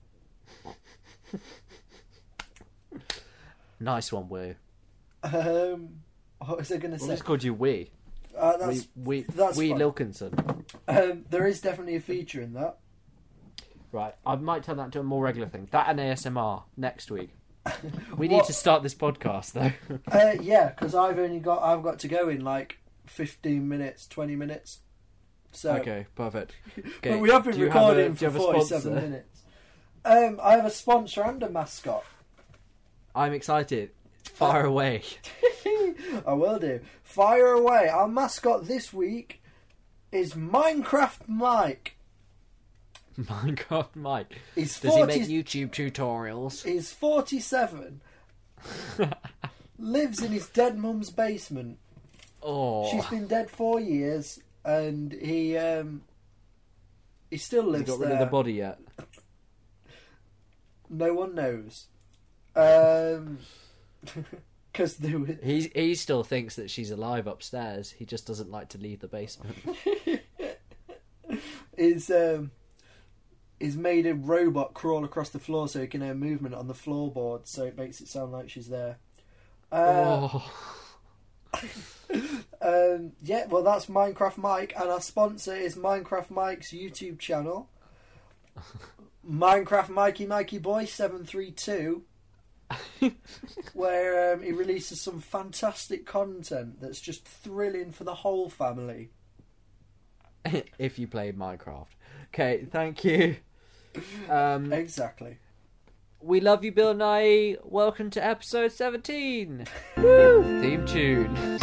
Nice one, Woo. What was I going to say? I just called you Wee. That's Wee fine. Lilkinson. There is definitely a feature in that. Right, I might turn that into a more regular thing. That and ASMR next week. We need to start this podcast though. Yeah, because I've got to go in like 15 minutes, 20 minutes. So okay, perfect. Okay. But we have been recording for 47 sponsor? minutes. I have a sponsor and a mascot. I'm excited. Fire away. I will do. Fire away. Our mascot this week is Minecraft Mike. Minecraft Mike. Does he make YouTube tutorials? He's 47. Lives in his dead mum's basement. Oh. She's been dead 4 years, and he still lives there. Has he got rid of the body yet? No one knows. Because he still thinks that she's alive upstairs. He just doesn't like to leave the basement. He's made a robot crawl across the floor so he can hear movement on the floorboard, so it makes it sound like she's there. Yeah, well, that's Minecraft Mike, and our sponsor is Minecraft Mike's YouTube channel, Minecraft Mikey Boy 732, where he releases some fantastic content that's just thrilling for the whole family. If you play Minecraft. Okay, thank you. Exactly. We love you, Bill Nye. Welcome to episode 17. Woo! Theme tune.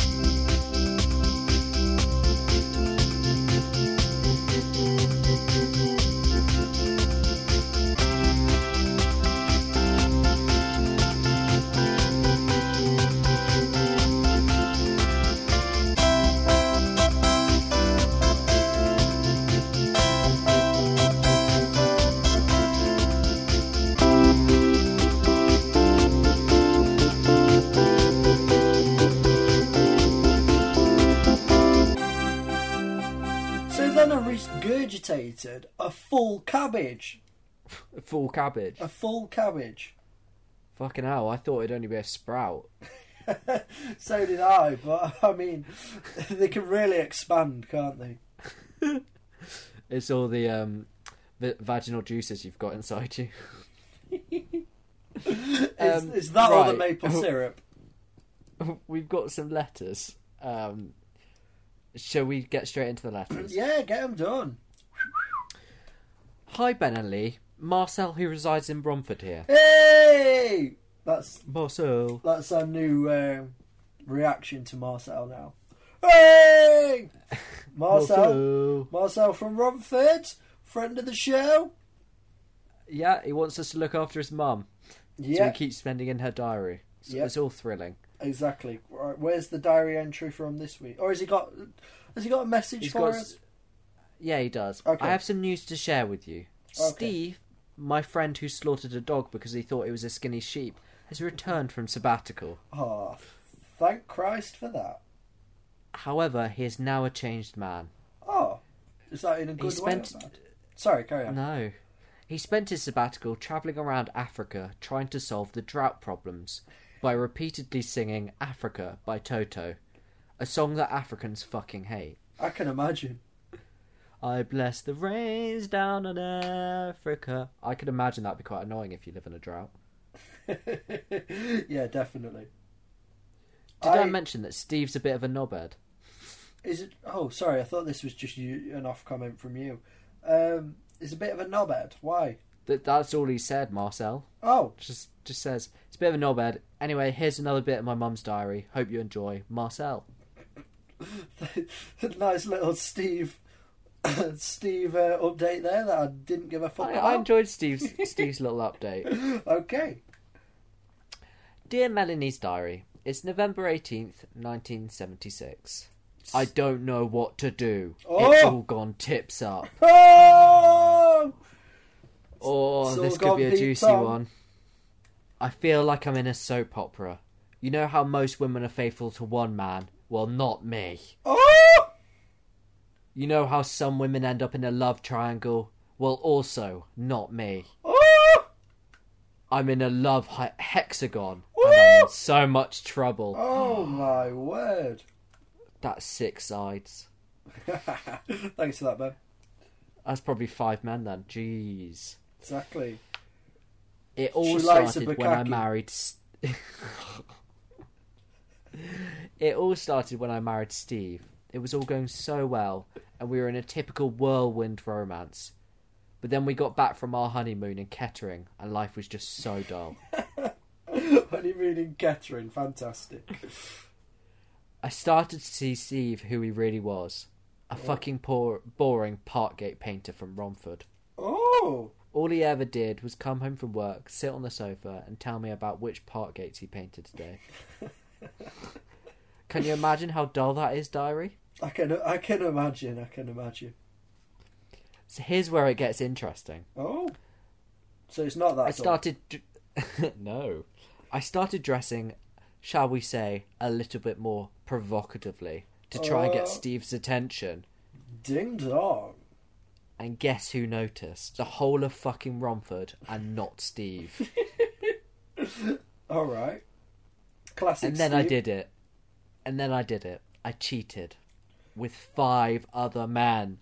decapitated a full cabbage. Full cabbage. A full cabbage. Fucking hell, I thought it'd only be a sprout. So did I, but I mean, they can really expand, can't they? It's all the vaginal juices you've got inside you. Is that all the right. maple syrup? We've got some letters. Shall we get straight into the letters? Yeah, get them done. Hi, Ben and Lee. Marcel, who resides in Romford here. Hey! Marcel. That's our new reaction to Marcel now. Hey! Marcel from Romford, friend of the show. Yeah, he wants us to look after his mum. Yeah. So he keeps spending in her diary. So Yep. it's all thrilling. Exactly. Right, where's the diary entry from this week? Or has he got a message for us? Yeah, he does. Okay. I have some news to share with you. Okay. Steve, my friend who slaughtered a dog because he thought it was a skinny sheep, has returned from sabbatical. Oh, thank Christ for that. However, he is now a changed man. Oh, is that in a good way or bad? Sorry, carry on. No. He spent his sabbatical travelling around Africa trying to solve the drought problems by repeatedly singing Africa by Toto, a song that Africans fucking hate. I can imagine. I bless the rains down on Africa. I can imagine that'd be quite annoying if you live in a drought. Yeah, definitely. Did I mention that Steve's a bit of a knobhead? Is it? Oh, sorry. I thought this was just an off comment from you. Is a bit of a knobhead. Why? That's all he said, Marcel. Oh, Just says, it's a bit of a knobhead. Anyway, here's another bit of my mum's diary. Hope you enjoy. Marcel. nice little Steve update there that I didn't give a fuck about. I enjoyed Steve's little update. Okay. Dear Melanie's diary. It's November 18th, 1976. I don't know what to do. Oh! It's all gone tips up. Oh! Oh, It's this all could gone be a Pete juicy Tong. one. I feel like I'm in a soap opera. You know how most women are faithful to one man? Well, not me. Oh! You know how some women end up in a love triangle? Well, also, not me. Oh! I'm in a love hexagon, Woo! and I'm in so much trouble. Oh my word. That's 6 sides. Thanks for that, Ben. That's probably 5 men then. Jeez. Exactly. It all She likes a started when I bukkake. married... It all started when I married Steve. It was all going so well, and we were in a typical whirlwind romance. But then we got back from our honeymoon in Kettering, and life was just so dull. Honeymoon in Kettering, fantastic. I started to see Steve who he really was. A fucking boring Parkgate painter from Romford. Oh! All he ever did was come home from work, sit on the sofa, and tell me about which Parkgates he painted today. Can you imagine how dull that is, diary? I can imagine. So here's where it gets interesting. Oh. So it's not that I started... No. I started dressing, shall we say, a little bit more provocatively to try and get Steve's attention. Ding dong. And guess who noticed? The whole of fucking Romford and not Steve. Alright. Classic And then Steve. I did it. I cheated. With 5 other men.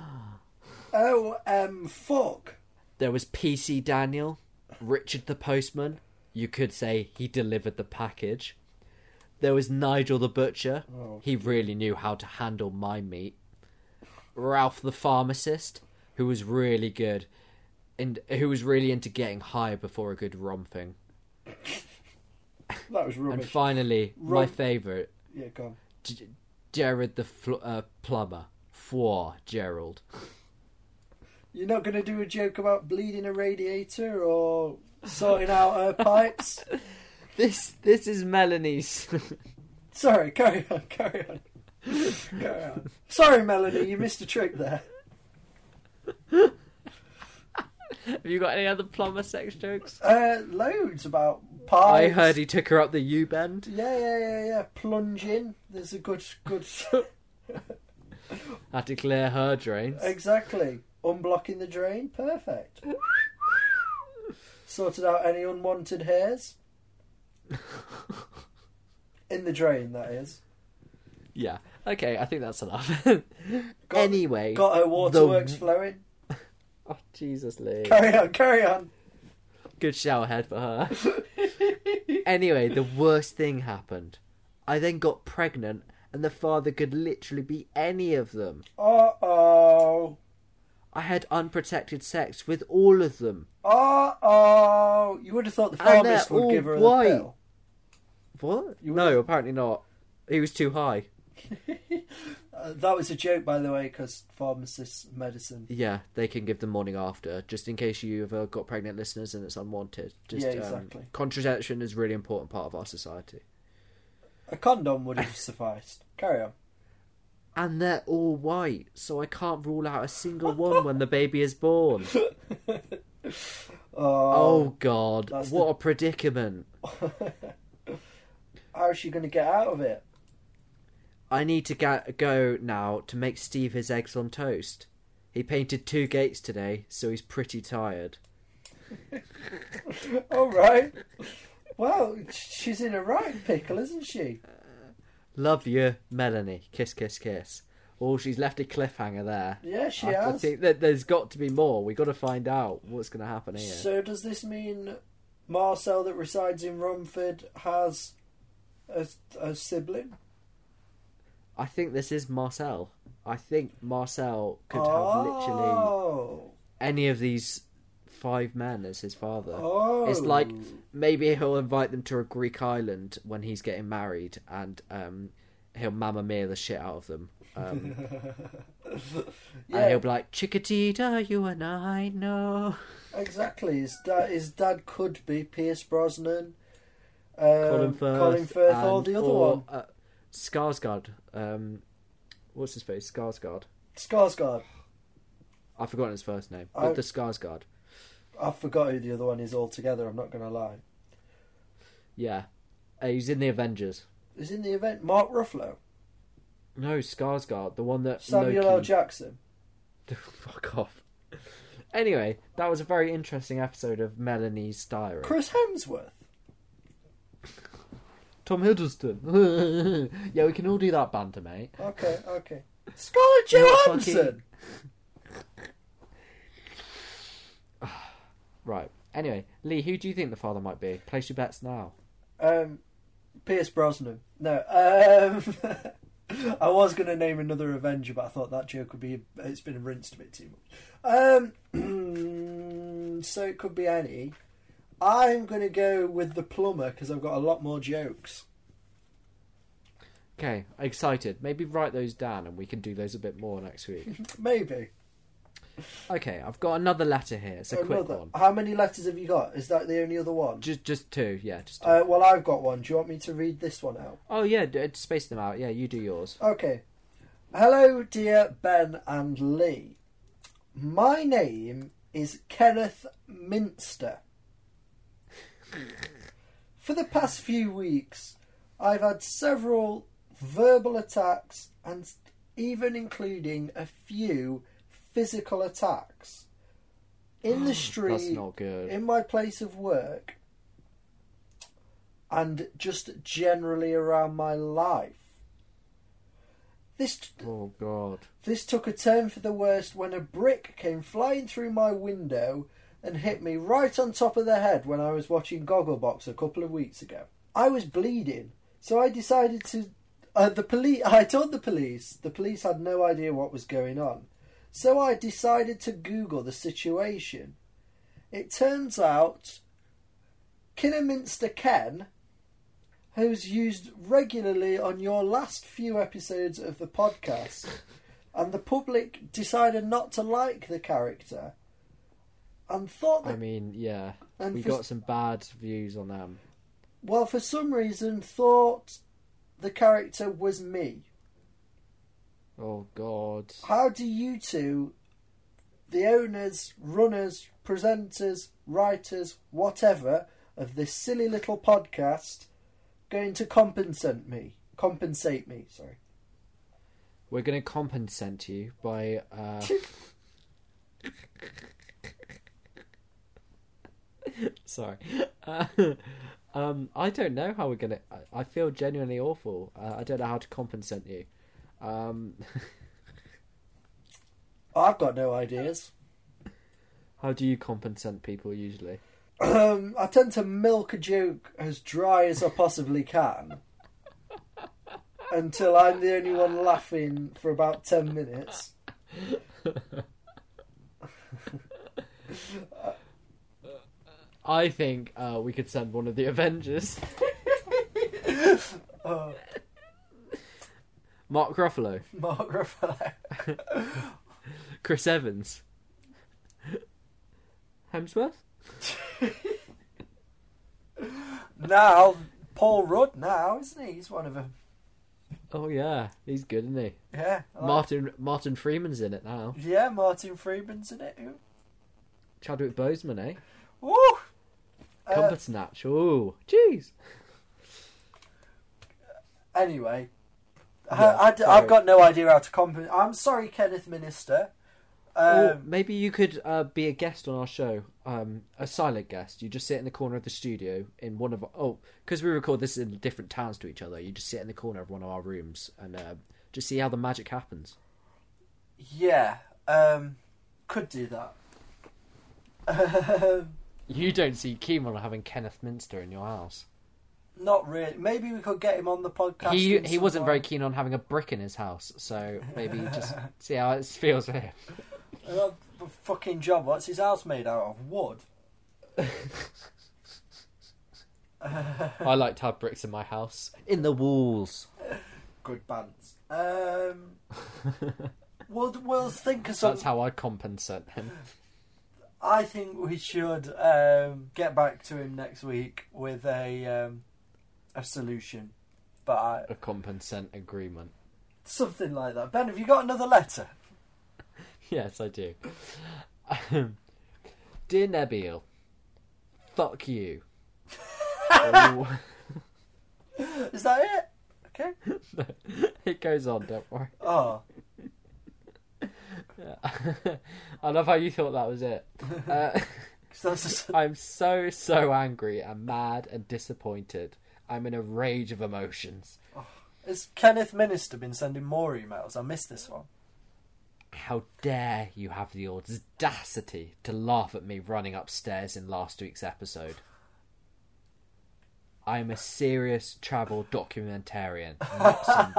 Fuck. There was PC Daniel, Richard the postman. You could say he delivered the package. There was Nigel the butcher. Oh. He really knew how to handle my meat. Ralph the pharmacist, who was really good, and who was really into getting high before a good romping. That was rubbish. And finally, my favourite, Yeah, go on. Jared the plumber. Four Gerald. You're not going to do a joke about bleeding a radiator or sorting out her pipes? This is Melanie's. Sorry, carry on. Carry on. Sorry, Melanie, you missed a trick there. Have you got any other plumber sex jokes? Loads about pipes. I heard he took her up the U-bend. Yeah. Plunging. There's a good. Had to clear her drains. Exactly. Unblocking the drain. Perfect. Sorted out any unwanted hairs. In the drain, that is. Yeah. Okay, I think that's enough. Got- Anyway. Got her waterworks flowing. Oh, Jesus, Lee. Carry on. Good shower head for her. Anyway, the worst thing happened. I then got pregnant, and the father could literally be any of them. Uh-oh. I had unprotected sex with all of them. Uh-oh. You would have thought the And pharmacist they're would give her all white. a pill. What? You No, would've- apparently not. He was too high. That was a joke, by the way, because pharmacists' medicine. Yeah, they can give them morning after, just in case you've got pregnant listeners and it's unwanted. Just, Yeah, exactly. Contraception is a really important part of our society. A condom would have sufficed. Carry on. And they're all white, so I can't rule out a single one when the baby is born. Oh, God. that's What a predicament. How is she going to get out of it? I need to go now to make Steve his eggs on toast. He painted 2 gates today, so he's pretty tired. All right. Well, she's in a right pickle, isn't she? Love you, Melanie. Kiss, kiss, kiss. Oh, she's left a cliffhanger there. Yeah, she I has. think that there's got to be more. We've got to find out what's going to happen here. So does this mean Marcel that resides in Romford has a sibling? I think this is Marcel. I think Marcel could have literally any of these 5 men as his father. Oh. It's like maybe he'll invite them to a Greek island when he's getting married, and he'll Mamma Mia the shit out of them. And he'll be like, Chiquitita, you and I know. Exactly. His dad could be Pierce Brosnan, Colin Firth, or the other one. Skarsgård. What's his face? Skarsgård. Skarsgård. I've forgotten his first name. But the Skarsgård. I forgot who the other one is altogether, I'm not going to lie. Yeah. He's in the Avengers. Is in the event Mark Ruffalo? No, Skarsgård. The one that Samuel Loki... L. Jackson? Fuck off. Anyway, that was a very interesting episode of Melanie's Diary. Chris Hemsworth? Tom Hiddleston. Yeah, we can all do that banter, mate. Okay. Scarlett You know what, Johansson! Right. Anyway, Lee, who do you think the father might be? Place your bets now. Pierce Brosnan. No. I was going to name another Avenger, but I thought that joke would be... It's been rinsed a bit too much. So it could be any. I'm going to go with the plumber, because I've got a lot more jokes. Okay, excited. Maybe write those down and we can do those a bit more next week. Maybe. Okay, I've got another letter here. It's a quick one. How many letters have you got? Is that the only other one? Just 2, yeah, just 2. Well, I've got one. Do you want me to read this one out? Oh, yeah, space them out. Yeah, you do yours. Okay. Hello, dear Ben and Lee. My name is Kenneth Minster. For the past few weeks, I've had several verbal attacks and even including a few physical attacks in the street, That's not good. in my place of work, and just generally around my life. Oh, God. This took a turn for the worst when a brick came flying through my window and hit me right on top of the head when I was watching Gogglebox a couple of weeks ago. I was bleeding, so I decided to... I told the police. The police had no idea what was going on. So I decided to Google the situation. It turns out Kidderminster Ken, who's used regularly on your last few episodes of the podcast, and the public decided not to like the character and thought that... I mean, yeah, and we got some bad views on them. Well, for some reason, thought the character was me. Oh, God. How do you two, the owners, runners, presenters, writers, whatever, of this silly little podcast, going to compensate me? We're going to compensate you by Sorry. I don't know how we're gonna. I feel genuinely awful. I don't know how to compensate you. I've got no ideas. How do you compensate people usually? I tend to milk a joke as dry as I possibly can until I'm the only one laughing for about 10 minutes. I think we could send one of the Avengers. Mark Ruffalo. Mark Ruffalo. Chris Evans. Hemsworth? Now, Paul Rudd now, isn't he? He's one of them. Oh yeah, he's good, isn't he? Yeah. I like Martin Freeman's in it now. Yeah, Martin Freeman's in it. Chadwick Boseman, eh? Woo! Comfort snatch. Ooh, jeez. Anyway, Yeah, I've got no idea how to compensate. I'm sorry, Kenneth Minister. Or maybe you could be a guest on our show, a silent guest. You just sit in the corner of the studio in one of because we record this in different towns to each other. You just sit in the corner of one of our rooms and just see how the magic happens. Yeah, could do that. You don't see keen on having Kenneth Minster in your house. Not really. Maybe we could get him on the podcast. He wasn't very keen on having a brick in his house, so maybe just see how it feels for him. Fucking job. What's his house made out of? Wood. I like to have bricks in my house. In the walls. Good bands. We'll think of something. That's how I compensate him. I think we should get back to him next week with a solution. But A compensate agreement. something like that. Ben, have you got another letter? Yes, I do. Dear Nebil, fuck you. Oh. Is that it? Okay. No, it goes on, don't worry. Oh. Yeah. I love how you thought that was it. I'm so angry and mad and disappointed. I'm in a rage of emotions. Has Kenneth Minister been sending more emails? I missed this one. How dare you have the audacity to laugh at me running upstairs in last week's episode? I'm a serious travel documentarian, not some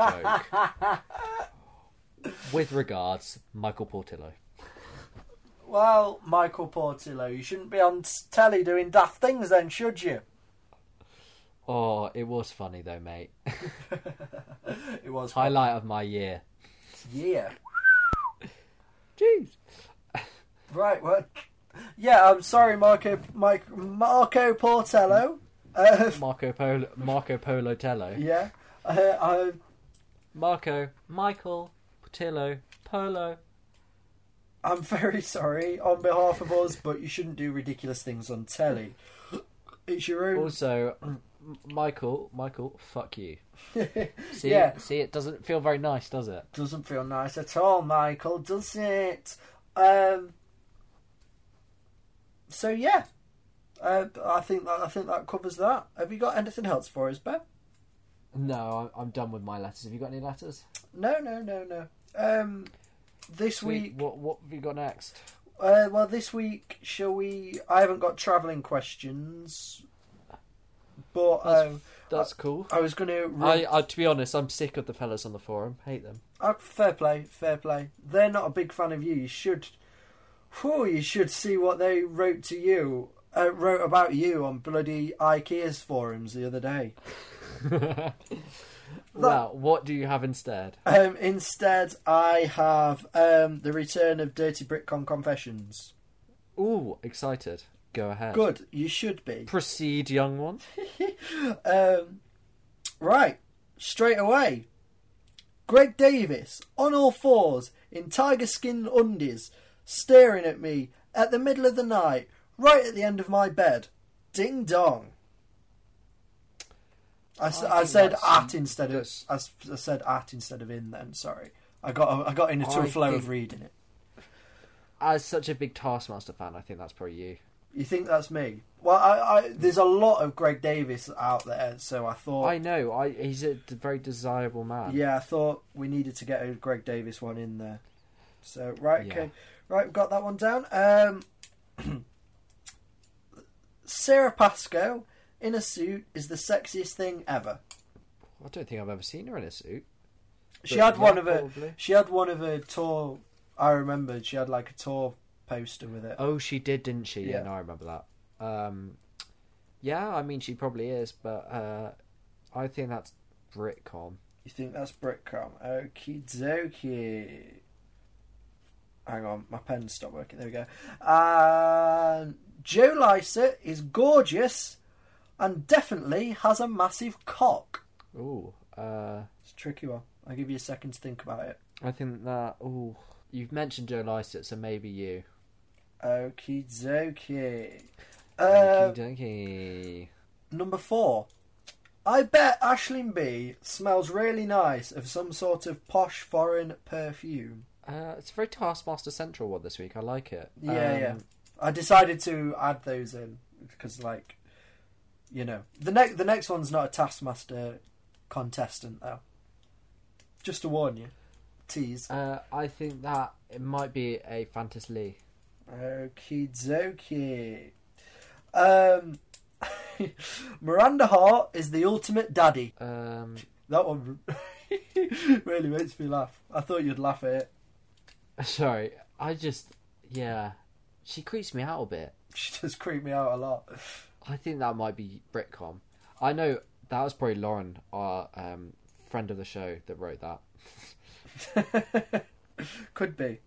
joke. With regards, Michael Portillo. Well, Michael Portillo, you shouldn't be on telly doing daft things then, should you? Oh, it was funny though, mate. It was Highlight of my year. Yeah. Jeez. Right, well, yeah, I'm sorry, Marco Portillo. Marco Polo Tello. Yeah. Michael Portillo Polo. I'm very sorry on behalf of us, but you shouldn't do ridiculous things on telly. It's your own. Also, Michael, fuck you. See, Yeah. see, it doesn't feel very nice, does it? Doesn't feel nice at all, Michael, does it? So yeah, I think that covers that. Have you got anything else for us, Ben? No, I'm done with my letters. Have you got any letters? No. This Sweet. week, What have you got next? well, this week, shall we? I haven't got travelling questions, but That's cool. I was going to. I to be honest, I'm sick of the fellas on the forum. Hate them. Fair play. They're not a big fan of you. You should see what they wrote to you. Wrote about you on bloody IKEA's forums the other day. Well, what do you have instead? Instead, I have the return of Dirty Brickcon Confessions. Ooh, excited. Go ahead. Good, you should be. Proceed, young one. Right, straight away. Greg Davis, on all fours, in tiger skin undies, staring at me at the middle of the night, right at the end of my bed. Ding dong. I said at instead of I said at instead of in. Then sorry, I got into a flow of reading it. as such a big Taskmaster fan, I think that's probably you. You think that's me? Well, I there's a lot of Greg Davis out there, so I thought... I know, he's a very desirable man. Yeah, I thought we needed to get a Greg Davis one in there. So, right, okay. Right, we've got that one down. Sarah Pascoe in a suit is the sexiest thing ever. I don't think I've ever seen her in a suit. She had one of her tour. I remember she had like a tour poster with it. Oh, she did, didn't she? Yeah. Yeah, no, I remember that. Yeah, I mean, she probably is, but I think that's Britcom. You think that's Britcom? Okie dokie. Hang on, my pen stopped working. There we go. Joe Lycett is gorgeous and definitely has a massive cock. Ooh, It's a tricky one. I'll give you a second to think about it. I think that. Ooh, you've mentioned Joe Lycett, so maybe you. Okie dokie. Okie Number 4. I bet Aisling B smells really nice of some sort of posh foreign perfume. It's a very Taskmaster Central one this week. I like it. Yeah. I decided to add those in because, like, you know, the next one's not a Taskmaster contestant though. Just to warn you, tease. I think that it might be a Fantas Lee. Okie dokie. Miranda Hart is the ultimate daddy. That one really makes me laugh. I thought you'd laugh at it. Sorry, she creeps me out a bit. She does creep me out a lot. I think that might be Britcom. I know that was probably Lauren, our friend of the show, that wrote that. Could be.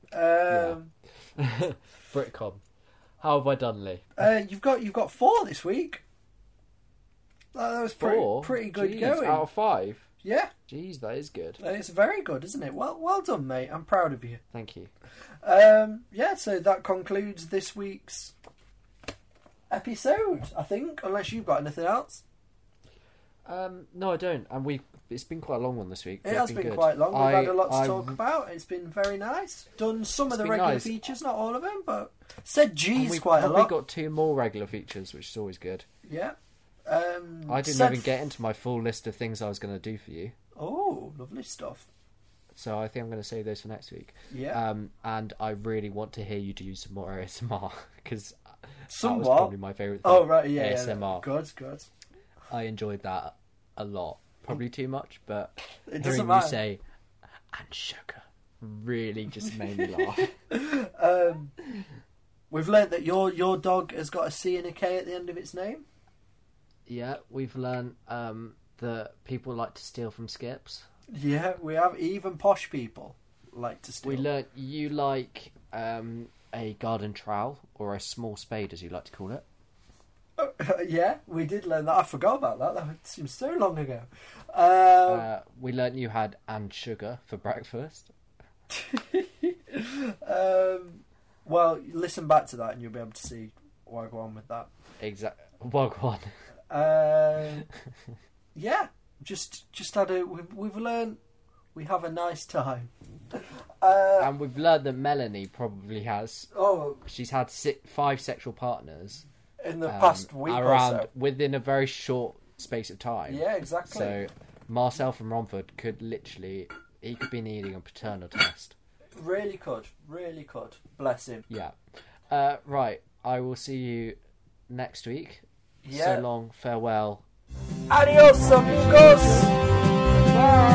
Britcom. How have I done, Lee? You've got 4 this week. That was pretty good. Jeez, going. out of 5. Yeah. Jeez, that is good. It's very good, isn't it? Well done, mate. I'm proud of you. Thank you. So that concludes this week's episode, I think, unless you've got anything else. No, I don't. And it's been quite a long one this week. It has been good. quite long. We've had a lot to talk about. It's been very nice. Done some of the regular features, not all of them, but said G's quite a lot. We've got 2 more regular features, which is always good. Yeah. I didn't even get into my full list of things I was going to do for you. Oh, lovely stuff. So I think I'm going to save those for next week. Yeah. And I really want to hear you do some more ASMR because that was Somewhat. probably my favourite thing. Oh, right, yeah. ASMR. Good. I enjoyed that a lot. Probably too much, but It doesn't hearing you matter. say, and sugar, really just made me laugh. We've learnt that your dog has got a C and a K at the end of its name. Yeah, we've learned that people like to steal from Skips. Yeah, we have. Even posh people like to steal. We learnt you like a garden trowel, or a small spade as you like to call it. Yeah, we did learn that. I forgot about that. That seems so long ago. We learnt you had and sugar for breakfast. Well, listen back to that and you'll be able to see where I go on with that. Exactly. Wagwan. Yeah, just had we've learned we have a nice time. And we've learned that Melanie probably has. Oh, she's had 5 sexual partners in the past week around, or so. within a very short space of time. Yeah, exactly. So Marcel from Romford could be needing a paternal test. Really could. Bless him. Yeah. Right. I will see you next week. Yeah. So long. Farewell. Adios, amigos. Bye.